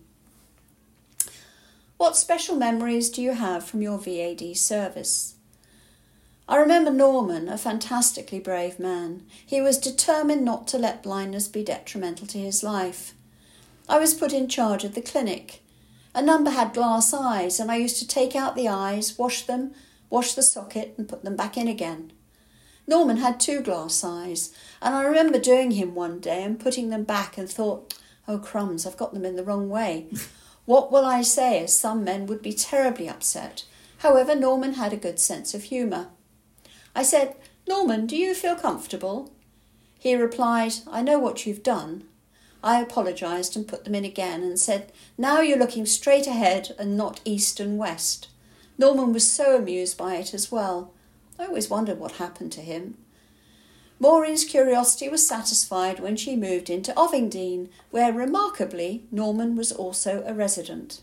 What special memories do you have from your V A D service? I remember Norman, a fantastically brave man. He was determined not to let blindness be detrimental to his life. I was put in charge of the clinic. A number had glass eyes, and I used to take out the eyes, wash them, wash the socket, and put them back in again. Norman had two glass eyes, and I remember doing him one day and putting them back and thought, oh crumbs, I've got them in the wrong way. What will I say, as some men would be terribly upset. However, Norman had a good sense of humour. I said, Norman, do you feel comfortable? He replied, I know what you've done. I apologised and put them in again and said, now you're looking straight ahead and not east and west. Norman was so amused by it as well. I always wondered what happened to him. Maureen's curiosity was satisfied when she moved into Ovingdean, where, remarkably, Norman was also a resident.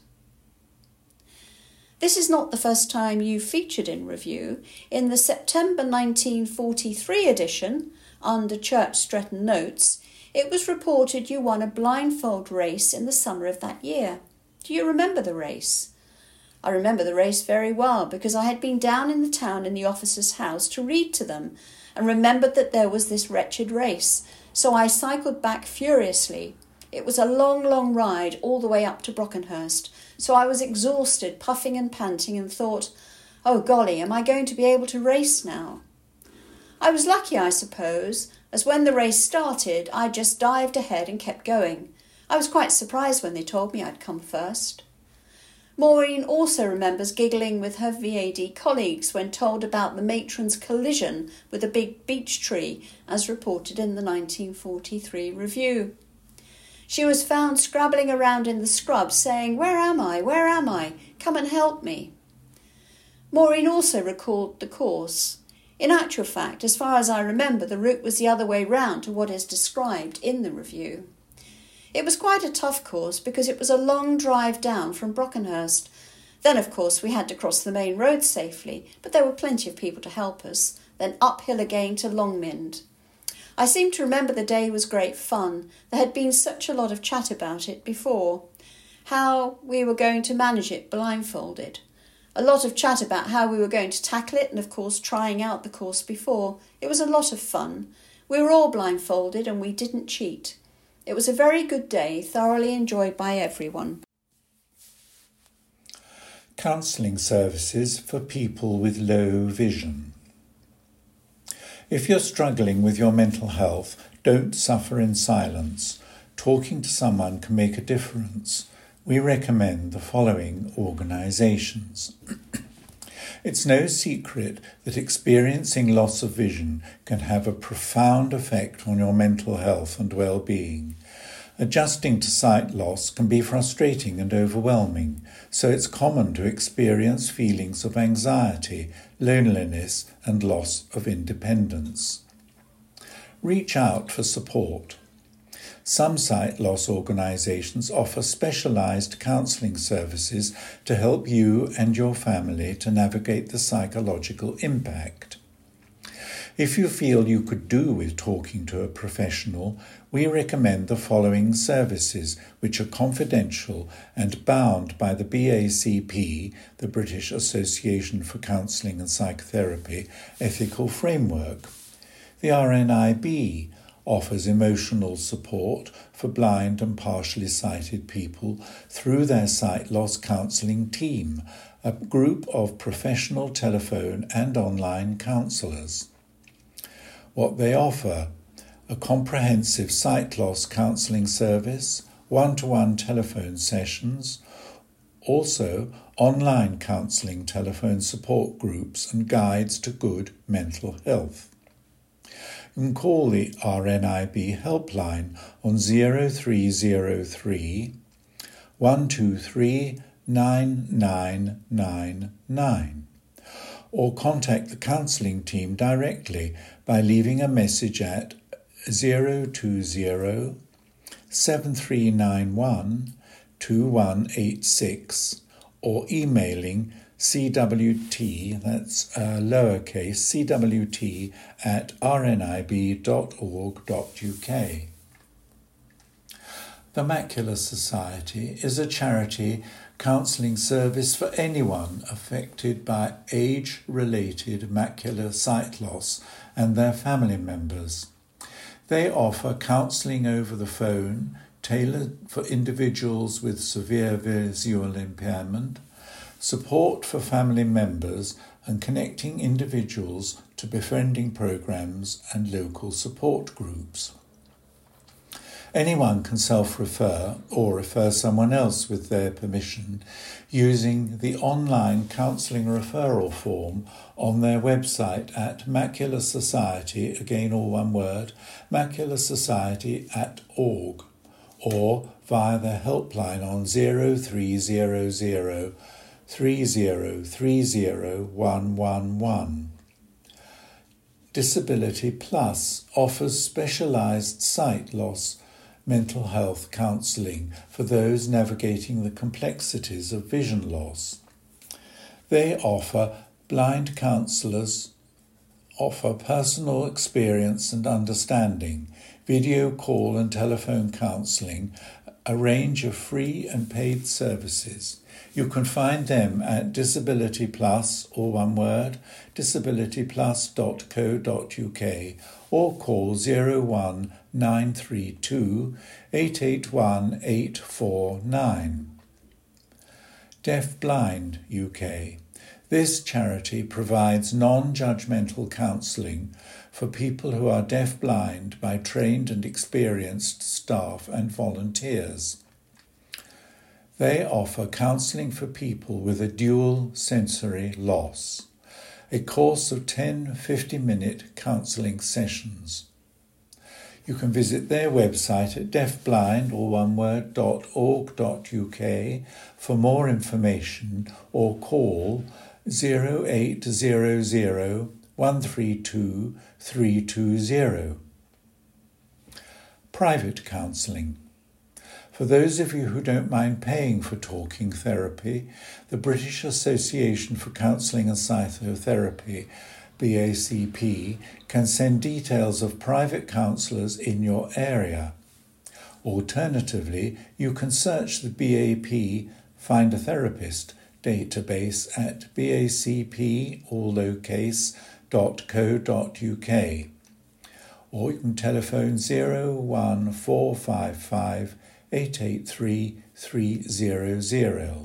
This is not the first time you featured in review. In the September nineteen forty-three edition, under Church Stretton Notes, it was reported you won a blindfold race in the summer of that year. Do you remember the race? I remember the race very well because I had been down in the town in the officer's house to read to them and remembered that there was this wretched race, so I cycled back furiously. It was a long, long ride all the way up to Brockenhurst, so I was exhausted, puffing and panting, and thought, oh golly, am I going to be able to race now? I was lucky, I suppose, as when the race started, I just dived ahead and kept going. I was quite surprised when they told me I'd come first. Maureen also remembers giggling with her V A D colleagues when told about the matron's collision with a big beech tree, as reported in the nineteen forty-three review. She was found scrabbling around in the scrub saying, "Where am I? Where am I? Come and help me." Maureen also recalled the course. In actual fact, as far as I remember, the route was the other way round to what is described in the review. It was quite a tough course because it was a long drive down from Brockenhurst. Then, of course, we had to cross the main road safely, but there were plenty of people to help us. Then uphill again to Longmynd. I seem to remember the day was great fun. There had been such a lot of chat about it before. How we were going to manage it blindfolded. A lot of chat about how we were going to tackle it and, of course, trying out the course before. It was a lot of fun. We were all blindfolded and we didn't cheat. It was a very good day, thoroughly enjoyed by everyone. Counselling services for people with low vision. If you're struggling with your mental health, don't suffer in silence. Talking to someone can make a difference. We recommend the following organisations. It's no secret that experiencing loss of vision can have a profound effect on your mental health and well-being. Adjusting to sight loss can be frustrating and overwhelming, so it's common to experience feelings of anxiety, loneliness, and loss of independence. Reach out for support. Some sight loss organisations offer specialised counselling services to help you and your family to navigate the psychological impact. If you feel you could do with talking to a professional, we recommend the following services, which are confidential and bound by the B A C P, the British Association for Counselling and Psychotherapy, ethical framework. The R N I B offers emotional support for blind and partially sighted people through their sight loss counselling team, a group of professional telephone and online counsellors. What they offer: a comprehensive sight loss counselling service, one-to-one telephone sessions, also online counselling telephone support groups and guides to good mental health. You can call the R N I B helpline on zero three zero three, one two three, nine nine nine nine or contact the counselling team directly by leaving a message at zero two zero, seven three nine one, two one eight six or emailing C W T, that's uh, lowercase, C W T at r n i b dot org dot u k. The Macular Society is a charity counselling service for anyone affected by age-related macular sight loss and their family members. They offer counselling over the phone, tailored for individuals with severe visual impairment, support for family members, and connecting individuals to befriending programs and local support groups. Anyone can self-refer or refer someone else with their permission using the online counselling referral form on their website at Macular Society, again all one word, macular society dot org, or via their helpline on zero three zero zero, three zero three zero, one one one. Disability Plus offers specialised sight loss mental health counselling for those navigating the complexities of vision loss. They offer blind counsellors, offer personal experience and understanding, video call and telephone counselling, a range of free and paid services. You can find them at Disability Plus, all one word, disability plus dot co dot u k, or call zero one nine three two, eight eight one, eight four nine. Deaf Blind U K. This charity provides non-judgmental counselling for people who are deaf-blind by trained and experienced staff and volunteers. They offer counselling for people with a dual sensory loss, a course of ten fifty-minute counselling sessions. You can visit their website at deafblind, or one word, .org.uk for more information, or call zero eight zero zero, one three two, three two zero. Private counselling. For those of you who don't mind paying for talking therapy, the British Association for Counselling and Psychotherapy, B A C P, can send details of private counsellors in your area. Alternatively, you can search the B A P Find a Therapist database at bacp, all lowercase, .co.uk. Or you can telephone zero one four five five, eight eight three, three zero zero.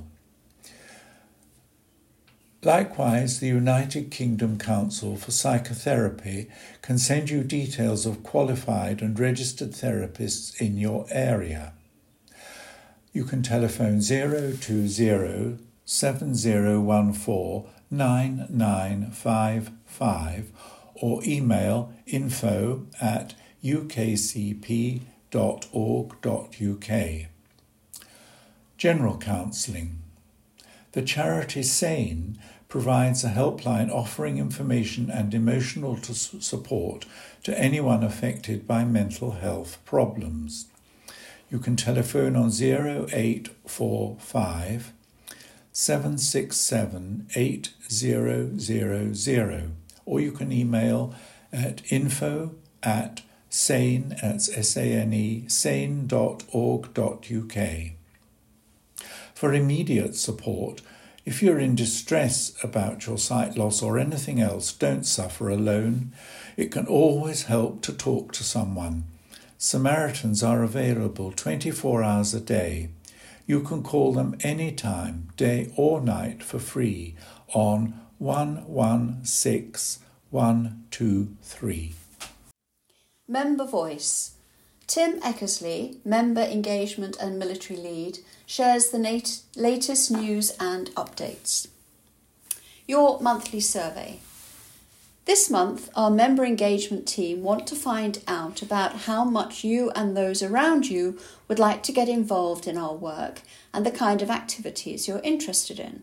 Likewise, the United Kingdom Council for Psychotherapy can send you details of qualified and registered therapists in your area. You can telephone zero two zero, seven zero one four, nine nine five five or email info at u k c p dot org dot u k. General counselling. The charity SANE provides a helpline offering information and emotional support to anyone affected by mental health problems. You can telephone on zero eight four five, seven six seven, eight zero zero zero, or you can email at info at sane, that's S A N E, sane dot org dot u k. For immediate support, if you're in distress about your sight loss or anything else, don't suffer alone. It can always help to talk to someone. Samaritans are available twenty-four hours a day. You can call them anytime, day or night, for free on one one six one two three. Member Voice. Tim Eckersley, Member Engagement and Military Lead, shares the nat- latest news and updates. Your monthly survey. This month, our member engagement team want to find out about how much you and those around you would like to get involved in our work and the kind of activities you're interested in.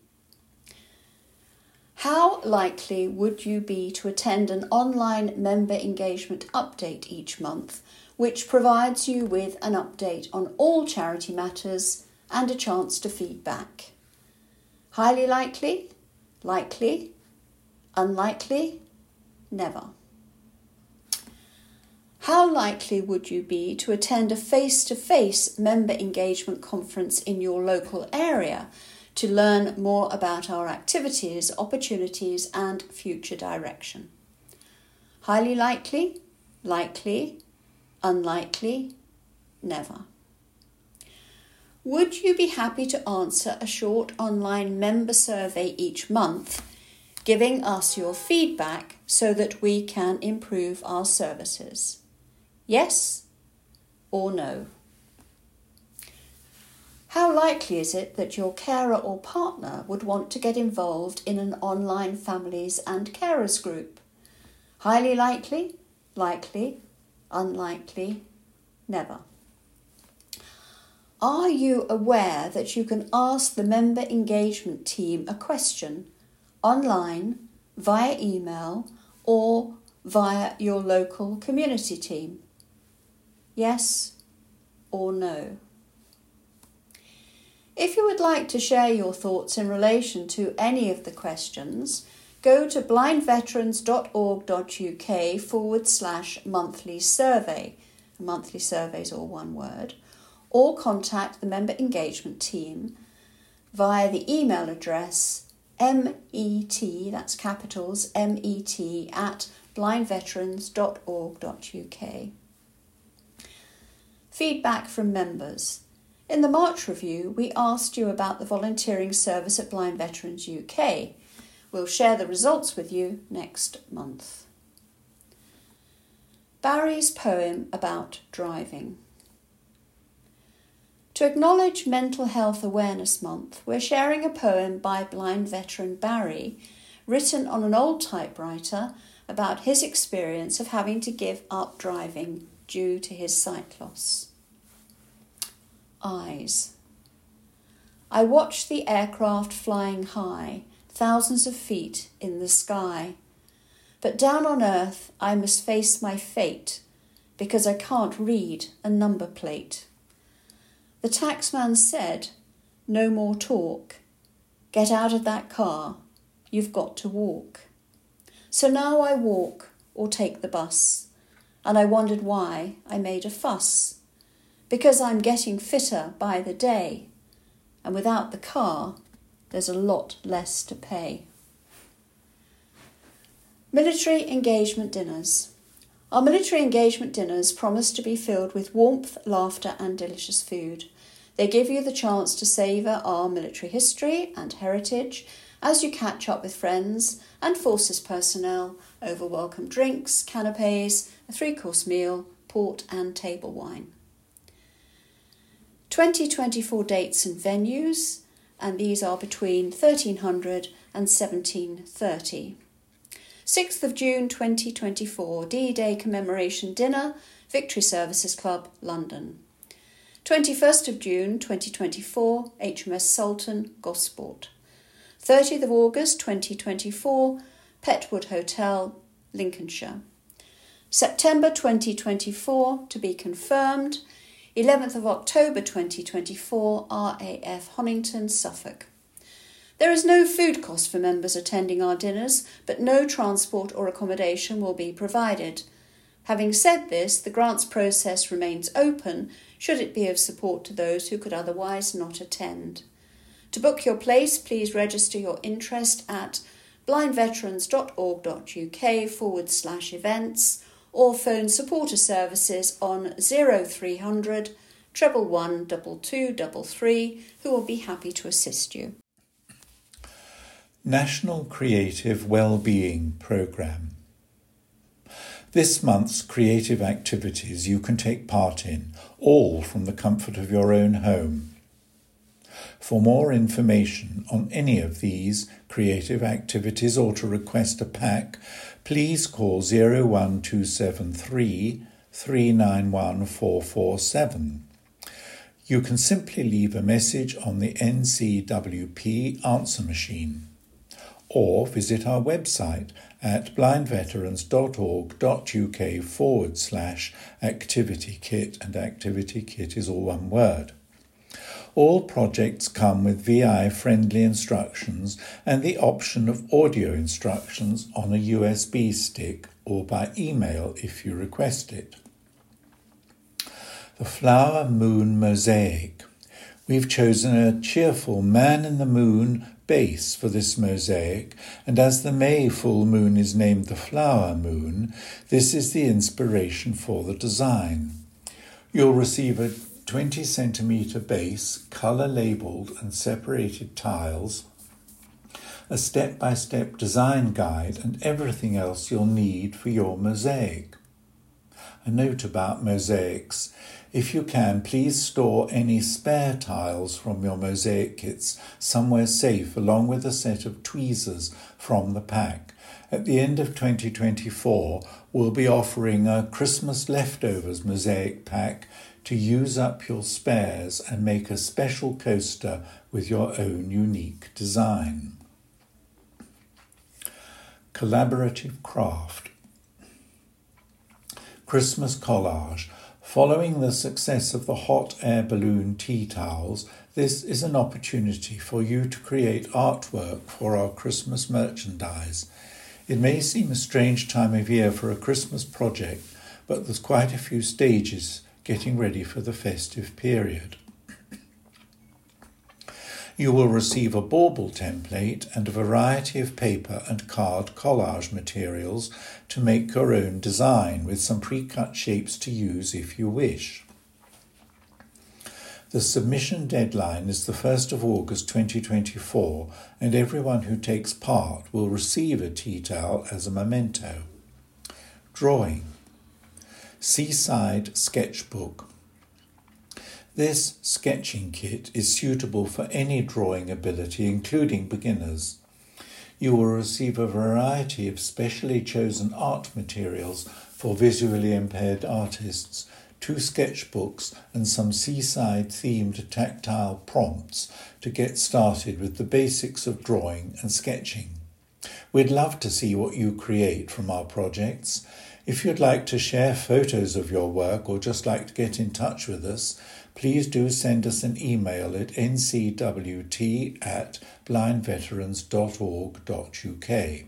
How likely would you be to attend an online member engagement update each month, which provides you with an update on all charity matters and a chance to feedback? Highly likely, likely, unlikely, never. How likely would you be to attend a face-to-face member engagement conference in your local area to learn more about our activities, opportunities, and future direction? Highly likely, likely, unlikely, never. Would you be happy to answer a short online member survey each month, giving us your feedback so that we can improve our services? Yes or no? How likely is it that your carer or partner would want to get involved in an online families and carers group? Highly likely, likely, unlikely, never. Are you aware that you can ask the member engagement team a question online, via email, or via your local community team? Yes or no? If you would like to share your thoughts in relation to any of the questions, go to blindveterans.org.uk forward slash monthly survey, monthly surveys all one word, or contact the member engagement team via the email address met, that's capitals, met at blindveterans.org.uk. Feedback from members. In the March review, we asked you about the volunteering service at Blind Veterans U K. We'll share the results with you next month. Barry's poem about driving. To acknowledge Mental Health Awareness Month, we're sharing a poem by blind veteran Barry, written on an old typewriter, about his experience of having to give up driving due to his sight loss. Eyes. I watch the aircraft flying high, thousands of feet in the sky. But down on earth I must face my fate, because I can't read a number plate. The taxman said, "No more talk. Get out of that car. You've got to walk." So now I walk or take the bus, and I wondered why I made a fuss. Because I'm getting fitter by the day, and without the car, there's a lot less to pay. Military engagement dinners. Our military engagement dinners promise to be filled with warmth, laughter and delicious food. They give you the chance to savour our military history and heritage as you catch up with friends and forces personnel over welcome drinks, canapes, a three-course meal, port and table wine. twenty twenty-four dates and venues, and these are between thirteen hundred and seventeen thirty. sixth of June twenty twenty-four, D-Day Commemoration Dinner, Victory Services Club, London. twenty-first of June twenty twenty-four, H M S Sultan, Gosport. thirtieth of August twenty twenty-four, Petwood Hotel, Lincolnshire. September twenty twenty-four, to be confirmed, eleventh of October twenty twenty-four, R A F Honington, Suffolk. There is no food cost for members attending our dinners, but no transport or accommodation will be provided. Having said this, the grants process remains open should it be of support to those who could otherwise not attend. To book your place, please register your interest at blindveterans.org.uk forward slash events or phone supporter services on zero three hundred, one one one, two two three three, who will be happy to assist you. National Creative Wellbeing Programme. This month's creative activities you can take part in, all from the comfort of your own home. For more information on any of these creative activities or to request a pack, please call zero one two seven three, three nine one four four seven. You can simply leave a message on the N C W P answer machine, or visit our website at blindveterans.org.uk forward slash activity kit, and activity kit is all one word. All projects come with V I-friendly instructions and the option of audio instructions on a U S B stick or by email if you request it. The Flower Moon Mosaic. We've chosen a cheerful Man in the Moon base for this mosaic, and as the May full moon is named the Flower Moon, this is the inspiration for the design. You'll receive a twenty centimetre base, colour labelled and separated tiles, a step-by-step design guide and everything else you'll need for your mosaic. A note about mosaics. If you can, please store any spare tiles from your mosaic kits somewhere safe, along with a set of tweezers from the pack. At the end of twenty twenty-four, we'll be offering a Christmas leftovers mosaic pack to use up your spares and make a special coaster with your own unique design. Collaborative craft. Christmas collage. Following the success of the hot air balloon tea towels, this is an opportunity for you to create artwork for our Christmas merchandise. It may seem a strange time of year for a Christmas project, but there's quite a few stages getting ready for the festive period. You will receive a bauble template and a variety of paper and card collage materials to make your own design, with some pre-cut shapes to use if you wish. The submission deadline is the first of August twenty twenty-four, and everyone who takes part will receive a tea towel as a memento. Drawing. Seaside Sketchbook. This sketching kit is suitable for any drawing ability, including beginners. You will receive a variety of specially chosen art materials for visually impaired artists, two sketchbooks and some seaside-themed tactile prompts to get started with the basics of drawing and sketching. We'd love to see what you create from our projects. If you'd like to share photos of your work or just like to get in touch with us, please do send us an email at n c w t at blind veterans dot org dot u k.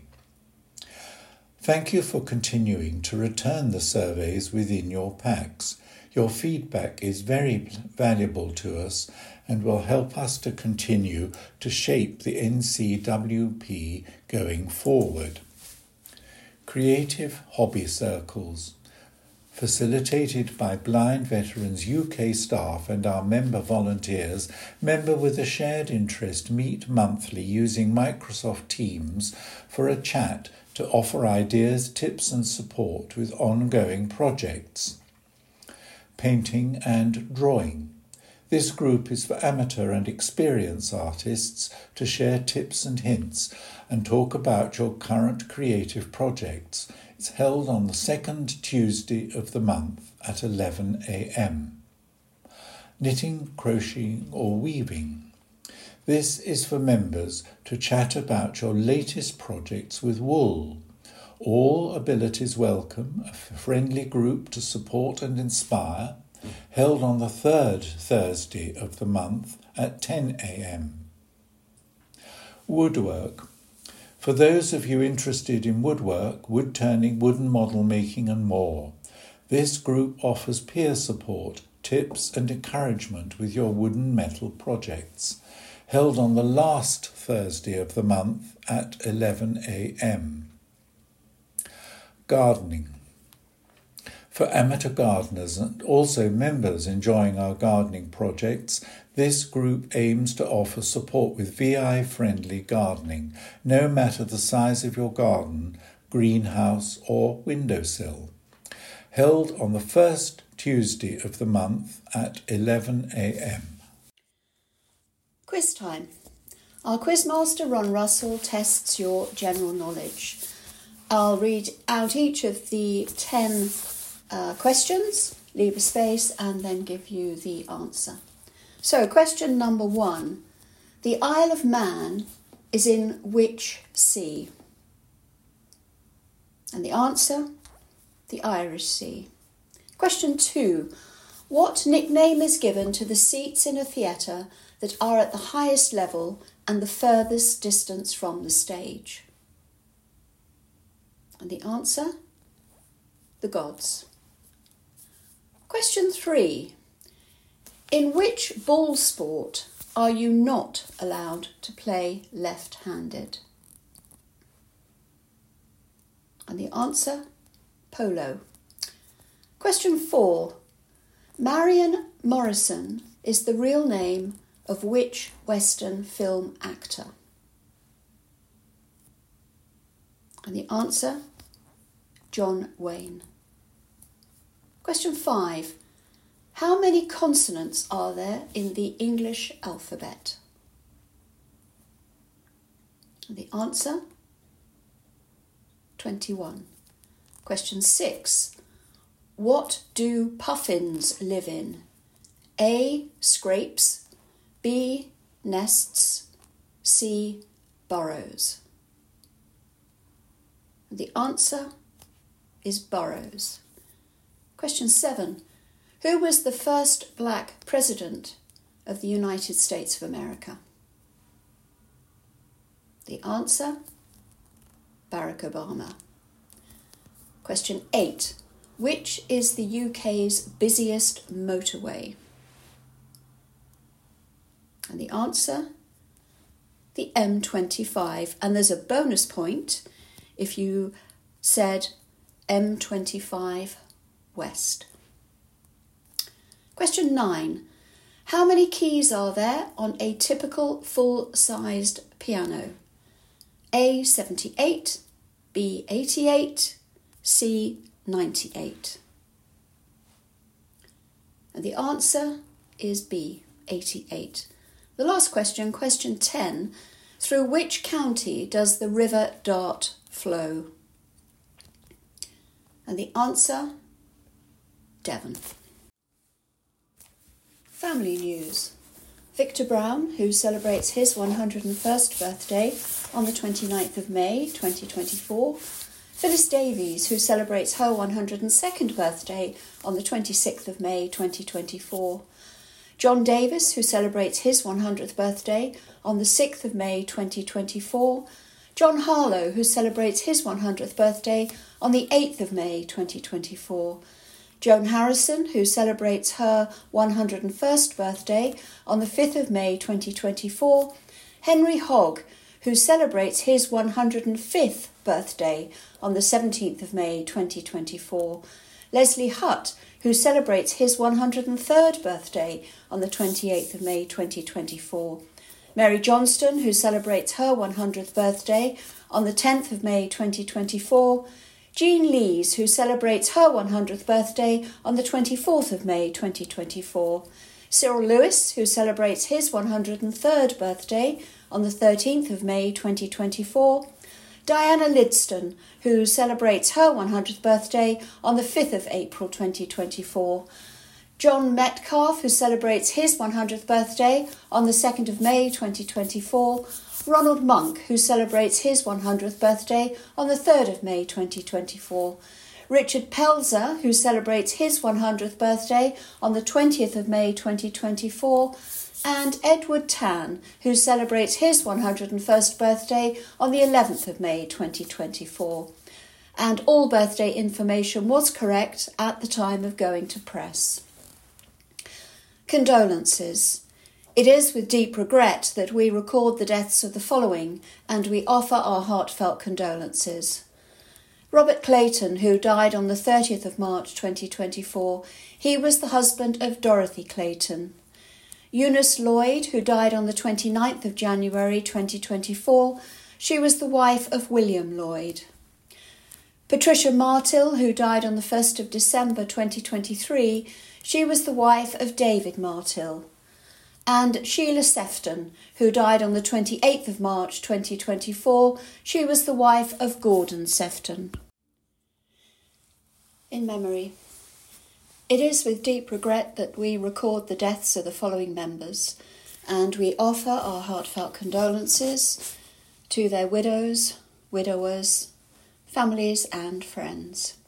Thank you for continuing to return the surveys within your packs. Your feedback is very valuable to us and will help us to continue to shape the N C W P going forward. Creative Hobby Circles, facilitated by Blind Veterans U K staff and our member volunteers, member with a shared interest meet monthly using Microsoft Teams for a chat to offer ideas, tips and support with ongoing projects. Painting and Drawing. This group is for amateur and experienced artists to share tips and hints and talk about your current creative projects. It's held on the second Tuesday of the month at eleven a m. Knitting, crocheting or weaving. This is for members to chat about your latest projects with wool. All abilities welcome, a friendly group to support and inspire, held on the third Thursday of the month at ten a m. Woodwork. For those of you interested in woodwork, wood turning, wooden model making and more, this group offers peer support, tips and encouragement with your wooden metal projects, held on the last Thursday of the month at eleven a m. Gardening. For amateur gardeners and also members enjoying our gardening projects, this group aims to offer support with V I-friendly gardening, no matter the size of your garden, greenhouse or windowsill. Held on the first Tuesday of the month at eleven a m. Quiz time. Our quizmaster Ron Russell tests your general knowledge. I'll read out each of the ten uh, questions, leave a space and then give you the answer. So question number one. The Isle of Man is in which sea? And the answer, the Irish Sea. Question two. What nickname is given to the seats in a theatre that are at the highest level and the furthest distance from the stage? And the answer, the gods. Question three. In which ball sport are you not allowed to play left-handed? And the answer, polo. Question four. Marion Morrison is the real name of which Western film actor? And the answer, John Wayne. Question five. How many consonants are there in the English alphabet? And the answer, twenty-one. Question six. What do puffins live in? A. Scrapes. B. Nests. C. Burrows. The answer is burrows. Question seven. Who was the first black president of the United States of America? The answer, Barack Obama. Question eight. Which is the U K's busiest motorway? And the answer, the M twenty-five. And there's a bonus point if you said M twenty-five West. Question nine. How many keys are there on a typical full-sized piano? A. seventy-eight, B. eighty-eight, C. ninety-eight. And the answer, is B, eighty-eight. The last question, question ten. Through which county does the River Dart flow? And the answer, Devon. Family news. Victor Brown, who celebrates his one hundred first birthday on the twenty-ninth of May twenty twenty-four. Phyllis Davies, who celebrates her one hundred second birthday on the twenty-sixth of May twenty twenty-four. John Davis, who celebrates his one hundredth birthday on the sixth of May twenty twenty-four. John Harlow, who celebrates his one hundredth birthday on the eighth of May twenty twenty-four. Joan Harrison, who celebrates her one hundred first birthday on the fifth of May twenty twenty-four. Henry Hogg, who celebrates his one hundred fifth birthday on the seventeenth of May twenty twenty-four. Leslie Hutt, who celebrates his one hundred third birthday on the twenty-eighth of May twenty twenty-four. Mary Johnston, who celebrates her one hundredth birthday on the tenth of May twenty twenty-four. Jean Lees, who celebrates her one hundredth birthday on the twenty-fourth of May twenty twenty-four. Cyril Lewis, who celebrates his one hundred third birthday on the thirteenth of May twenty twenty-four. Diana Lidston, who celebrates her one hundredth birthday on the fifth of April twenty twenty-four. John Metcalf, who celebrates his one hundredth birthday on the second of May twenty twenty-four. Ronald Monk, who celebrates his one hundredth birthday on the third of May twenty twenty-four. Richard Pelzer, who celebrates his one hundredth birthday on the twentieth of May twenty twenty-four. And Edward Tan, who celebrates his one hundred first birthday on the eleventh of May twenty twenty-four. And all birthday information was correct at the time of going to press. Condolences. It is with deep regret that we record the deaths of the following, and we offer our heartfelt condolences. Robert Clayton, who died on the thirtieth of March twenty twenty-four, he was the husband of Dorothy Clayton. Eunice Lloyd, who died on the twenty-ninth of January twenty twenty-four, she was the wife of William Lloyd. Patricia Martill, who died on the first of December twenty twenty-three, she was the wife of David Martill. And Sheila Sefton, who died on the twenty-eighth of March twenty twenty-four, she was the wife of Gordon Sefton. In memory. It is with deep regret that we record the deaths of the following members, and we offer our heartfelt condolences to their widows, widowers, families and friends.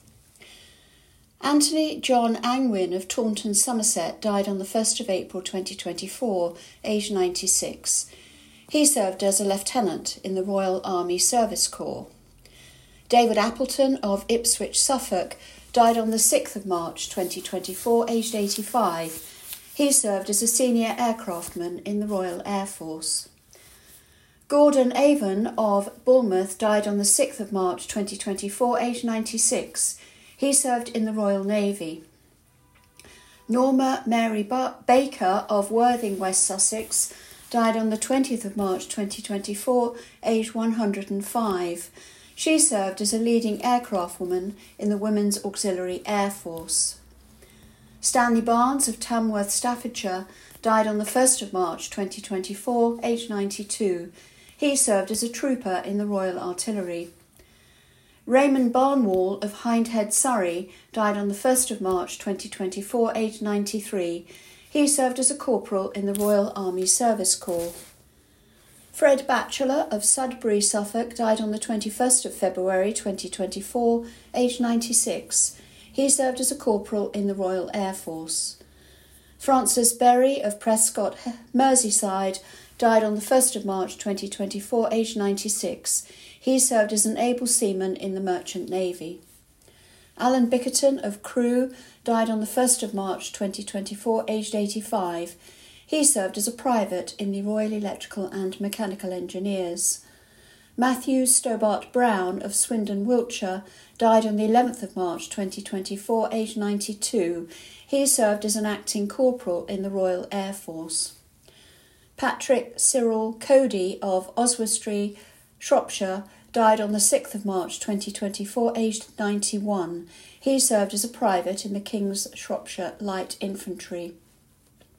Anthony John Angwin of Taunton, Somerset, died on the first of April twenty twenty-four, aged ninety-six. He served as a lieutenant in the Royal Army Service Corps. David Appleton of Ipswich, Suffolk, died on the sixth of March twenty twenty-four, aged eighty-five. He served as a senior aircraftman in the Royal Air Force. Gordon Avon of Bournemouth died on the sixth of March twenty twenty-four, aged ninety-six. He served in the Royal Navy. Norma Mary ba- Baker of Worthing, West Sussex, died on the twentieth of March twenty twenty-four, aged one hundred five. She served as a leading aircraft woman in the Women's Auxiliary Air Force. Stanley Barnes of Tamworth, Staffordshire, died on the first of March twenty twenty-four, aged ninety-two. He served as a trooper in the Royal Artillery. Raymond Barnwall of Hindhead, Surrey, died on the first of March twenty twenty-four, aged ninety-three. He served as a corporal in the Royal Army Service Corps. Fred Batchelor of Sudbury, Suffolk, died on the twenty-first of February twenty twenty-four, aged ninety-six. He served as a corporal in the Royal Air Force. Francis Berry of Prescott, Merseyside, died on the first of March twenty twenty-four, aged ninety-six. He served as an able seaman in the Merchant Navy. Alan Bickerton of Crewe died on the first of March twenty twenty-four, aged eighty-five. He served as a private in the Royal Electrical and Mechanical Engineers. Matthew Stobart Brown of Swindon, Wiltshire, died on the eleventh of March twenty twenty-four, aged ninety-two. He served as an acting corporal in the Royal Air Force. Patrick Cyril Cody of Oswestry, Shropshire, died on the sixth of March twenty twenty-four, aged ninety-one. He served as a private in the King's Shropshire Light Infantry.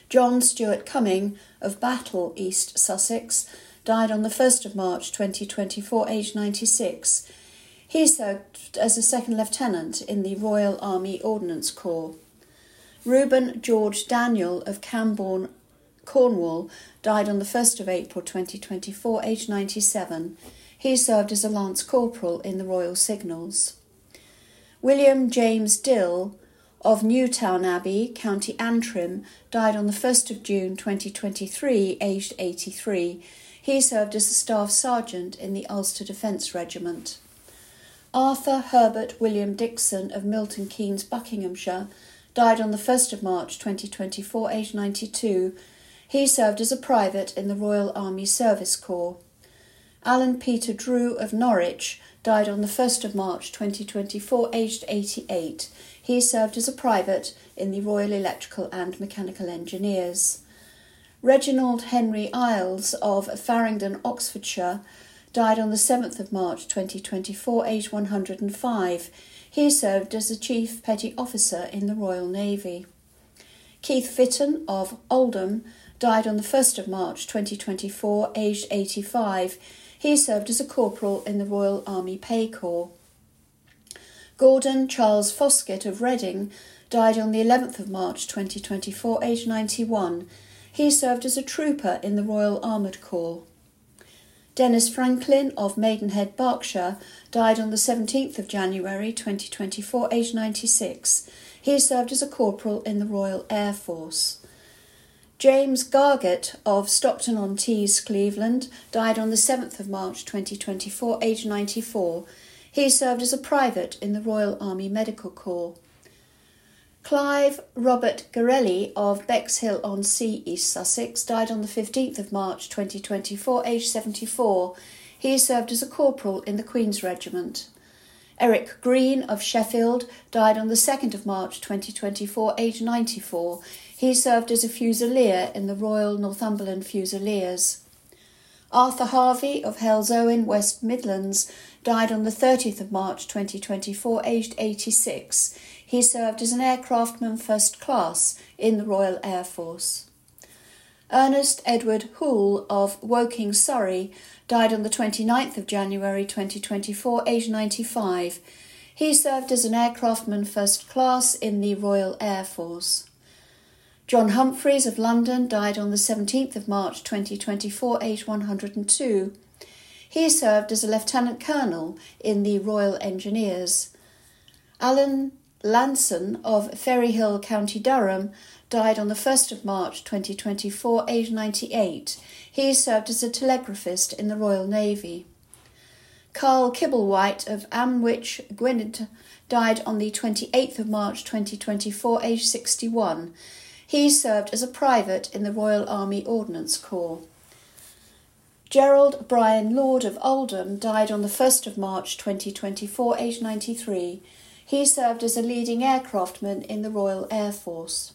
John Stuart Cumming of Battle, East Sussex, died on the first of March twenty twenty-four, aged ninety-six. He served as a second lieutenant in the Royal Army Ordnance Corps. Reuben George Daniel of Camborne, Cornwall, died on the first of April twenty twenty-four, aged ninety-seven. He served as a Lance Corporal in the Royal Signals. William James Dill of Newtown Abbey, County Antrim, died on the first of June twenty twenty-three, aged eighty-three. He served as a Staff Sergeant in the Ulster Defence Regiment. Arthur Herbert William Dixon of Milton Keynes, Buckinghamshire, died on the first of March twenty twenty-four, aged ninety-two. He served as a private in the Royal Army Service Corps. Alan Peter Drew of Norwich died on the first of March twenty twenty-four, aged eighty-eight. He served as a private in the Royal Electrical and Mechanical Engineers. Reginald Henry Isles of Farringdon, Oxfordshire, died on the seventh of March twenty twenty-four, aged one hundred and five. He served as a Chief Petty Officer in the Royal Navy. Keith Fitton of Oldham died on the first of March twenty twenty-four, aged eighty-five. He served as a corporal in the Royal Army Pay Corps. Gordon Charles Foskett of Reading died on the eleventh of March twenty twenty-four, aged ninety-one. He served as a trooper in the Royal Armoured Corps. Dennis Franklin of Maidenhead, Berkshire, died on the seventeenth of January twenty twenty-four, aged ninety-six. He served as a corporal in the Royal Air Force. James Gargett of Stockton-on-Tees, Cleveland, died on the seventh of March twenty twenty-four, aged ninety-four. He served as a private in the Royal Army Medical Corps. Clive Robert Garelli of Bexhill-on-Sea, East Sussex, died on the fifteenth of March twenty twenty-four, aged seventy-four. He served as a corporal in the Queen's Regiment. Eric Green of Sheffield died on the second of March twenty twenty-four, aged ninety-four. He served as a Fusilier in the Royal Northumberland Fusiliers. Arthur Harvey of Halesowen, West Midlands, died on the thirtieth of March twenty twenty-four, aged eighty-six. He served as an aircraftman first class in the Royal Air Force. Ernest Edward Hoole of Woking, Surrey, died on the twenty-ninth of January twenty twenty-four, aged ninety-five. He served as an aircraftman first class in the Royal Air Force. John Humphreys of London died on the seventeenth of March twenty twenty-four, aged one hundred and two. He served as a Lieutenant Colonel in the Royal Engineers. Alan Lanson of Ferryhill, County Durham, died on the first of March twenty twenty-four, aged ninety-eight. He served as a telegraphist in the Royal Navy. Carl Kibblewhite of Amwich, Gwynedd, died on the twenty-eighth of March twenty twenty-four, aged sixty-one. He served as a private in the Royal Army Ordnance Corps. Gerald Brian Lord of Oldham died on the first of March twenty twenty-four, aged ninety-three. He served as a leading aircraftman in the Royal Air Force.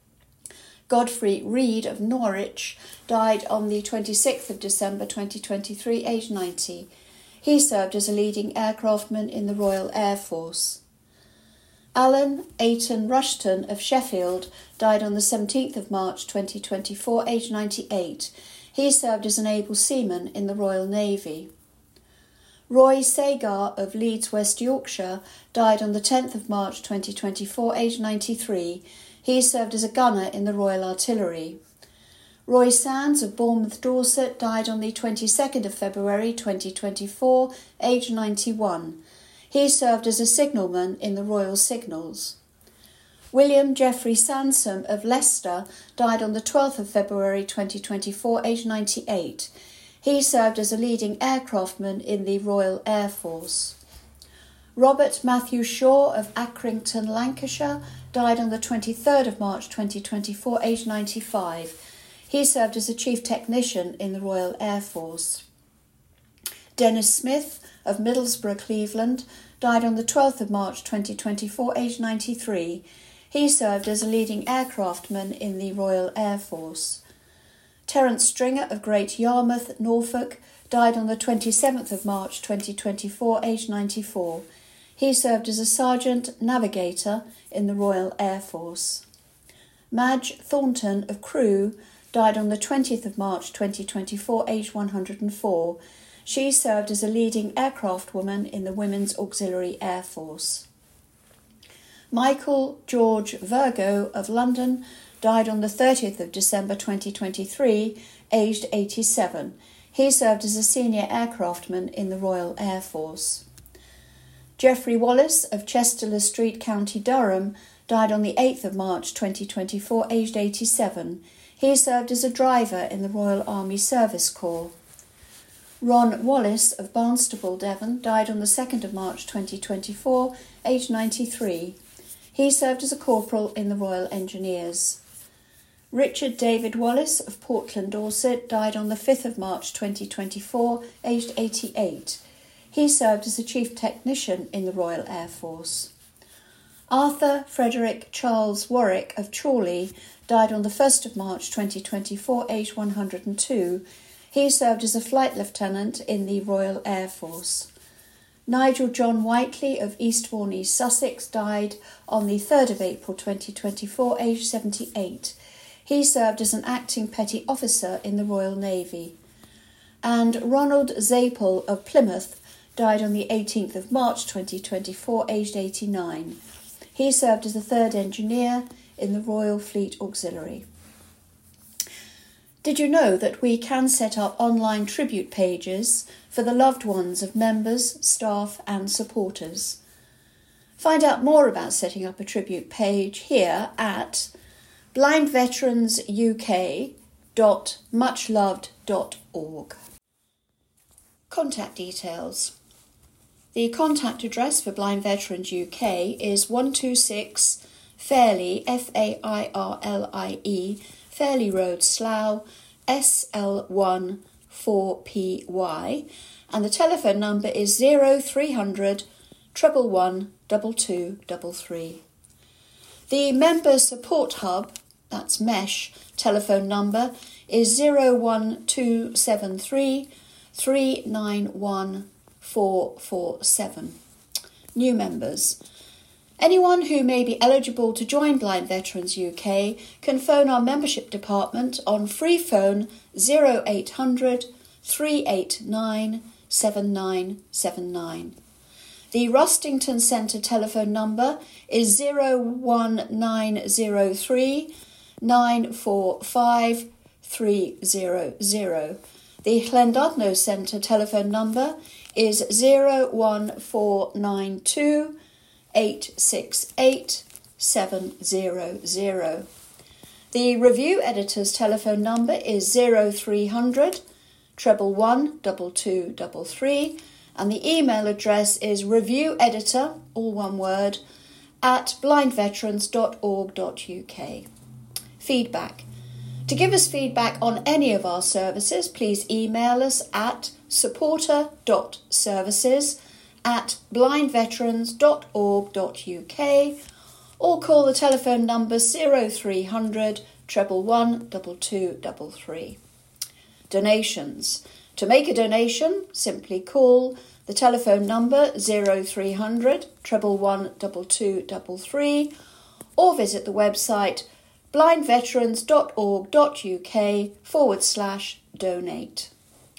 Godfrey Reed of Norwich died on the twenty-sixth of December twenty twenty-three, aged ninety. He served as a leading aircraftman in the Royal Air Force. Alan Ayton Rushton of Sheffield died on the seventeenth of March twenty twenty-four, aged ninety-eight. He served as an able seaman in the Royal Navy. Roy Sagar of Leeds, West Yorkshire, died on the tenth of March twenty twenty-four, aged ninety-three. He served as a gunner in the Royal Artillery. Roy Sands of Bournemouth, Dorset, died on the twenty-second of February twenty twenty-four, aged ninety-one. He served as a signalman in the Royal Signals. William Geoffrey Sansom of Leicester died on the twelfth of February twenty twenty-four, aged ninety-eight. He served as a leading aircraftman in the Royal Air Force. Robert Matthew Shaw of Accrington, Lancashire, died on the twenty-third of March twenty twenty-four, aged ninety-five. He served as a chief technician in the Royal Air Force. Dennis Smith of Middlesbrough, Cleveland, died on the twelfth of March twenty twenty-four, aged ninety-three. He served as a leading aircraftman in the Royal Air Force. Terence Stringer of Great Yarmouth, Norfolk, died on the twenty-seventh of March twenty twenty-four, aged ninety-four. He served as a sergeant navigator in the Royal Air Force. Madge Thornton of Crewe died on the twentieth of March twenty twenty-four, aged one hundred and four. She served as a leading aircraft woman in the Women's Auxiliary Air Force. Michael George Virgo of London died on the thirtieth of December twenty twenty-three, aged eighty-seven. He served as a senior aircraftman in the Royal Air Force. Geoffrey Wallace of Chester Street, County Durham, died on the eighth of March twenty twenty-four, aged eighty-seven. He served as a driver in the Royal Army Service Corps. Ron Wallace of Barnstaple, Devon, died on the second of March twenty twenty-four, aged ninety-three. He served as a corporal in the Royal Engineers. Richard David Wallace of Portland, Dorset, died on the fifth of March twenty twenty-four, aged eighty-eight. He served as a chief technician in the Royal Air Force. Arthur Frederick Charles Warwick of Chorley died on the first of March twenty twenty-four, aged one hundred and two. He served as a flight lieutenant in the Royal Air Force. Nigel John Whiteley of Eastbourne, East Sussex, died on the third of April twenty twenty-four, aged seventy-eight. He served as an acting petty officer in the Royal Navy. And Ronald Zapel of Plymouth died on the eighteenth of March twenty twenty-four, aged eighty-nine. He served as a third engineer in the Royal Fleet Auxiliary. Did you know that we can set up online tribute pages for the loved ones of members, staff and supporters? Find out more about setting up a tribute page here at blind veterans u k dot much loved dot org. Contact details. The contact address for Blind Veterans U K is one two six Fairlie, F A I R L I E, Fairlie Road, Slough, S L one four P Y, and the telephone number is zero three hundred, one one one, two two three three. The Member Support Hub, that's MESH, telephone number is zero one two seven three, three nine one four four seven. New members. Anyone who may be eligible to join Blind Veterans U K can phone our membership department on free phone zero eight hundred, three eight nine, seven nine seven nine. The Rustington Centre telephone number is zero one nine zero three, nine four five, three zero zero. The Llandudno Centre telephone number is zero one four nine two, eight six eight, seven zero zero. The Review Editor's telephone number is zero three hundred, one one one, two two three three, and the email address is revieweditor, all one word, at blind veterans dot org dot u k. Feedback. To give us feedback on any of our services, please email us at supporter dot services at blind veterans dot org dot u k or call the telephone number zero three hundred, one one one, two two three three. Donations. To make a donation, simply call the telephone number zero three hundred, one one one, two two three three or visit the website blind veterans dot org dot u k forward slash donate.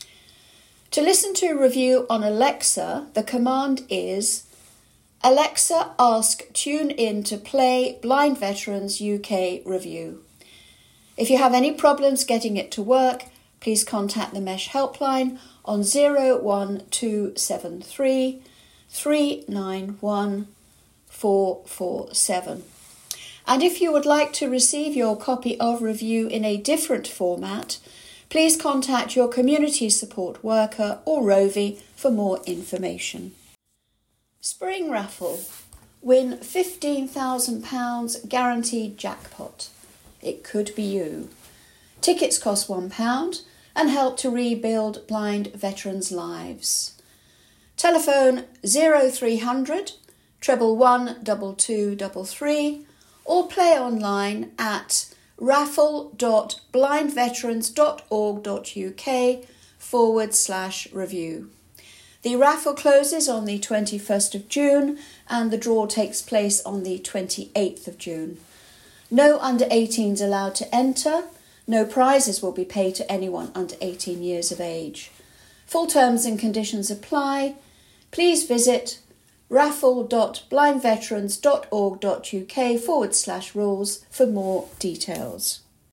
To listen to a review on Alexa, the command is Alexa, ask Tune In to play Blind Veterans U K review. If you have any problems getting it to work, please contact the MESH helpline on zero one two seven three, three nine one, four four seven. And if you would like to receive your copy of review in a different format, please contact your community support worker or Rovi for more information. Spring raffle. Win fifteen thousand pounds guaranteed jackpot. It could be you. Tickets cost one pound and help to rebuild blind veterans' lives. Telephone zero three hundred, one one one, two two three three or play online at raffle dot blind veterans dot org dot u k forward slash review. The raffle closes on the twenty-first of June and the draw takes place on the twenty-eighth of June. No under eighteens allowed to enter. No prizes will be paid to anyone under eighteen years of age. Full terms and conditions apply. Please visit raffle.blindveterans.org.uk forward slash rules for more details.